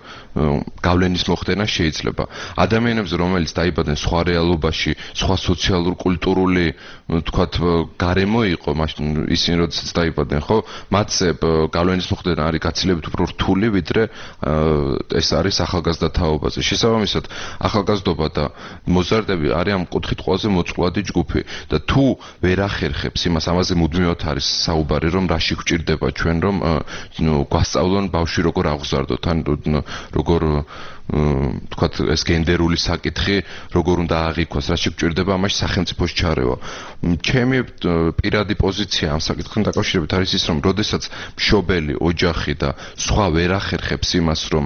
გავლენის მოხდენა შეიძლება. ადამიანებს, რომელიც დაიბადნენ სხვა რეალობაში, სხვა სოციალურ კულტურული, თქვათ, გარემო იყო, მაშინ ისინი როდესაც დაიბადნენ, ხო? მათზე გავლენის მოხდენა არის გაცილებით უფრო რთული, ვიდრე ეს არის ახალგაზრდა თაობაზე. შესაბამისად, ახალგაზრდობა და მოზარდები არის ამ კუთხით ყველაზე მოწყვლადი ჯგუფი და თუ ვერ ახერხებს იმას, ამაზე მუდმივად არის საუბარი, რომ რაში გვჭირდება ჩვენ, რომ გვასწავლონ ბავშვი როგორ აღზარდოთ, ან როგორ თქვათ ეს გენდერული საკითხი როგორ უნდა აღიქვას, რაში გვჭირდება ამაში სახელმწიფოს ჩარევა. ჩემი პირადი პოზიცია ამ საკითხთან დაკავშირებით არის ის, რომ როდესაც მშობელი, ოჯახი და სხვა ვერ ახერხებს იმას, რომ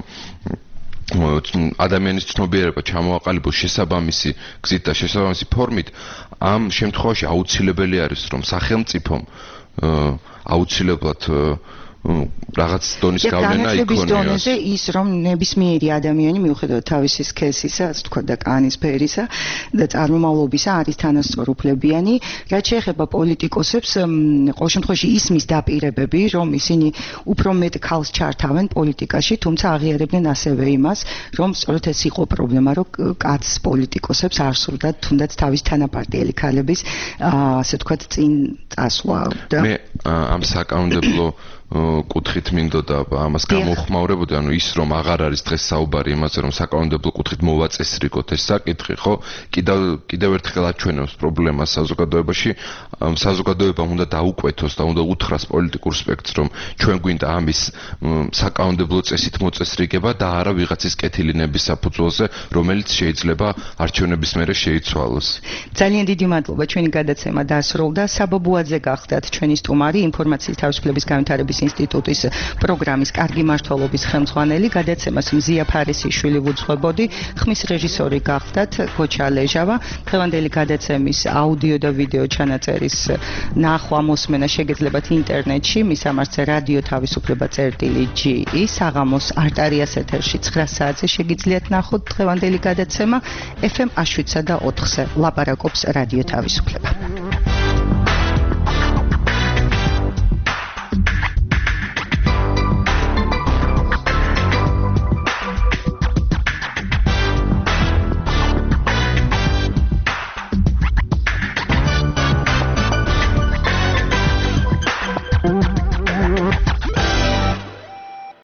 ადამიანის ცნობიერება ჩამოაყალიბოს შესაბამისი გზით და შესაბამისი ფორმით, ამ შემთხვევაში აუცილებელი არის, რომ სახელმწიფომ აუცილებლად რაღაც დონის გავლენა იქონიოს. დონეზე ის რომ ნებისმიერი ადამიანი მიუხედავად თავისი სქესისა, ასე თქვა და კანის ფერისა და წარმომავლობისა არის თანასწორუფლებიანი. რაც შეეხება პოლიტიკოსებს, ყოველ შემთხვევაში ისმის დაპირებები, რომ ისინი უფრო მეტ ქალს ჩართავენ პოლიტიკაში, თუმცა აღიარებდნენ ასევე იმას, რომ სწორედ ეს იყო პრობლემა, რომ კაცს პოლიტიკოსებს არ სურდათ თუნდაც თავის თანაპარტიელი ქალების ასე ვთქვათ წინ წასვლა. მე ამ საკანონმდებლო კუთხით მინდოდა ამას გამოხმაურებოდი, ანუ ის რომ აღარ არის დღეს საუბარი იმაზე, რომ საკანონმდებლო კუთხით მოვაწესრიგოთ ეს საკითხი, ხო? კიდევ კიდევ ერთხელ აჩვენებს პრობლემას საზოგადოებაში. საზოგადოებამ უნდა დაუკვეთოს და უნდა უთხრას პოლიტიკურ სპექტრს, რომ ჩვენ გვინდა ამის საკანონმდებლო წესით მოწესრიგება და არა ვიღაცის კეთილინების საფუძველზე, რომელიც შეიძლება არჩევნების მერე შეიცვალოს. ძალიან დიდი მადლობა, ჩვენი გადაცემა დასრულდა. საბაბუაძე გახდათ ჩვენი სტუმარი, ინფორმაციის თავისუფლების განვითარების ინსტიტუტის პროგრამის კარგი მმართველობის ხელმძღვანელი. გადაცემას მზია ფარისიშვილი ვუძღვებოდი, ხმის რეჟისორი გახდათ გოჩა ლეჟავა. დღევანდელი გადაცემის აუდიო და ვიდეო ჩანაწერის ნახვა მოსმენა შეგეძლებათ ინტერნეტში, მისამართზე რადიო თავისუფლება წერტილი ჯი ი, საღამოს არტარიას ეთერში ცხრა საათზე შეგიძლიათ ნახოთ დღევანდელი გადაცემა. ეფ ემ შვიდსა და ოთხზე ლაპარაკობს რადიო თავისუფლება.